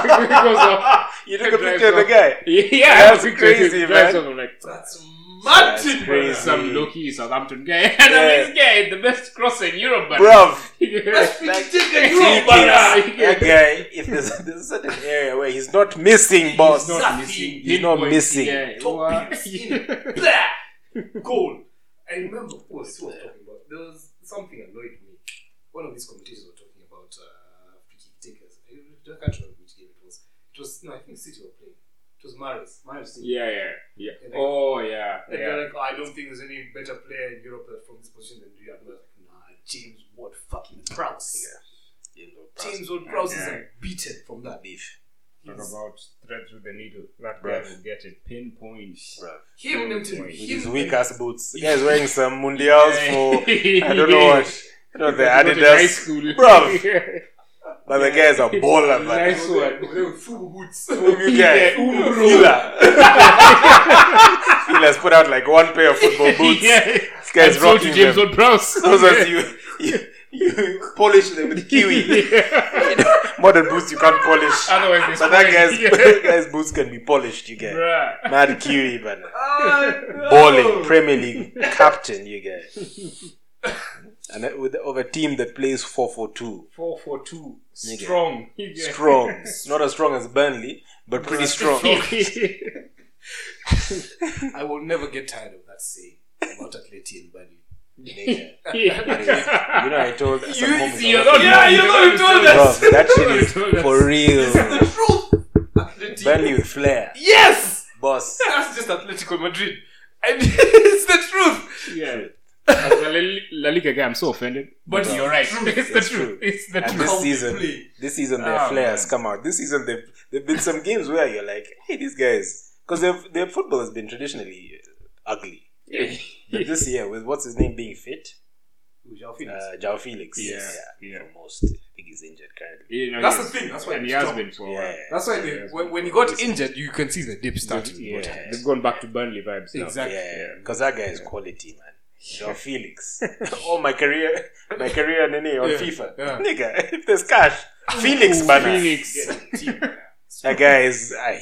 off. You took a Drives picture of the off. guy. Yeah, I have That's a picture. crazy, He drives man. off, I'm like, That's That's mad. crazy. some low-key Southampton guy. And Yeah. I'm this guy, the best crosser in Europe, man. Bruv. That's Like, pretty He Europe, gets- man. Yeah. that guy, if there's, there's a certain area where he's not missing, boss. He's not Exactly. missing. He's not Pinpoint, missing. Yeah. Top What? pins in. Blah. Goal. I remember who was, who was talking about. There was something annoyed me. One of these commentators were talking about uh, free kick takers. I can't remember which game it was. It was no, I think City were playing. It was Maris. Maris. Yeah, yeah. Yeah. And like, Oh yeah. and Yeah. they're like, oh, I don't think there's any better player in Europe that's from this position than Riyad Mahrez. Like, nah, James Ward fucking Prowse. Yeah. James Ward Prowse Yeah. is beaten from that. Beef. Talk He's- about thread through the needle. That guy Bruv. will get it pinpoint. Bruv. Him and him, With With him his and- weak ass boots. The guy's wearing some mundials for I don't know what. I don't know the Go to high Adidas. school. Bruv. But the guy's a baller, man. Nice one. They were full boots. Who you guy? Yeah, Fila. Fila's put out like one pair of football boots. Yeah. This guy's And so to rocking James them. Ward Prowse. Those are you, you, you polish them with kiwi. Modern boots you can't polish. Otherwise, it's But that guy's, yeah. that guy's boots can be polished, you get. Bruh. Mad kiwi, man. Ah, no. Balling, Premier League captain, you get. And that- with of a team that plays four four two. Four for two. Nigga. Strong. Yeah. Strong. Not as strong as Burnley, but pretty strong. I will never get tired of that saying about Atleti and Burnley. Nigga. Yeah. You know, I told some You- homies. you're I was not- like, Yeah, you know you told us. bro, that shit You is told us. for real. The truth. Atleti. Burnley with flair. Yes! Boss. That's just Atletico Madrid. And it's the truth. Yeah. As a La- La Liga guy, I'm so offended. But No. you're right. True. It's the It's truth. true. It's the And truth. this How we season, play. this season their Oh, flair has man. come out. This season they've there've been some games where you're like, hey, these guys, because their their football has been traditionally uh, ugly. But this year, with what's his name being fit, João Felix. uh, João Felix, Yeah, yeah, yeah. for most, I think he's injured currently. You know, That's yes. the thing, that's why and he it's has strong. been for a while. Yeah, That's why they, when, when he got injured, you can see the dip starting. Yeah, Yeah. they've gone back to Burnley vibes. now. Exactly. yeah, because that guy is quality, man. João Felix. Oh, my career, my career, nene, on Yeah, FIFA, yeah. nigga. If there's cash, Felix, man. Phoenix. That guy is, ay,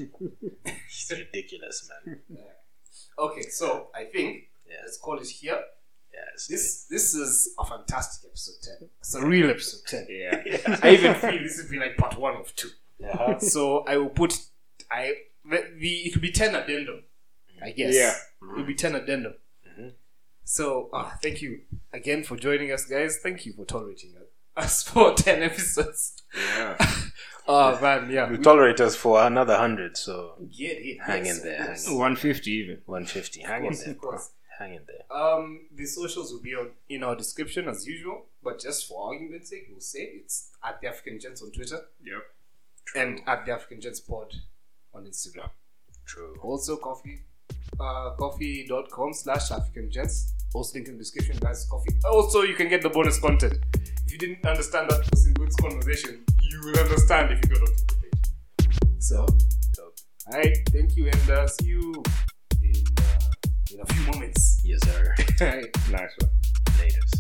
he's ridiculous, man. Okay, so I think Yeah. let's call it here. Yes. This this is a fantastic episode ten. It's a real episode ten. Yeah. I even feel this has been like part one of two. Yeah. So I will put I the, the it will be ten addendum, I guess. Yeah. It will be ten addendum. Mhm. So uh, thank you again for joining us, guys. Thank you for tolerating us for ten episodes. Yeah. Oh man, yeah. You tolerate us for another hundred, so Get it. hang yes, in there, of hang course. in. one fifty even. one fifty. Of Hang in course, there. of course. Hang in there. Um, the socials will be on in our description as usual, but just for argument's sake, we'll say it's at the African Gents on Twitter Yep. and at the African Gents Pod on Instagram. True. Also, coffee, uh, coffee.com slash African Gents. Also, link in the description, guys. Coffee. Also, you can get the bonus content. If you didn't understand that Puss in Boots conversation, you will understand if you go to the page. So, Dope. alright, thank you, and uh, see you in, uh, in a few moments. Yes, sir. Alright. Nice one. Laters.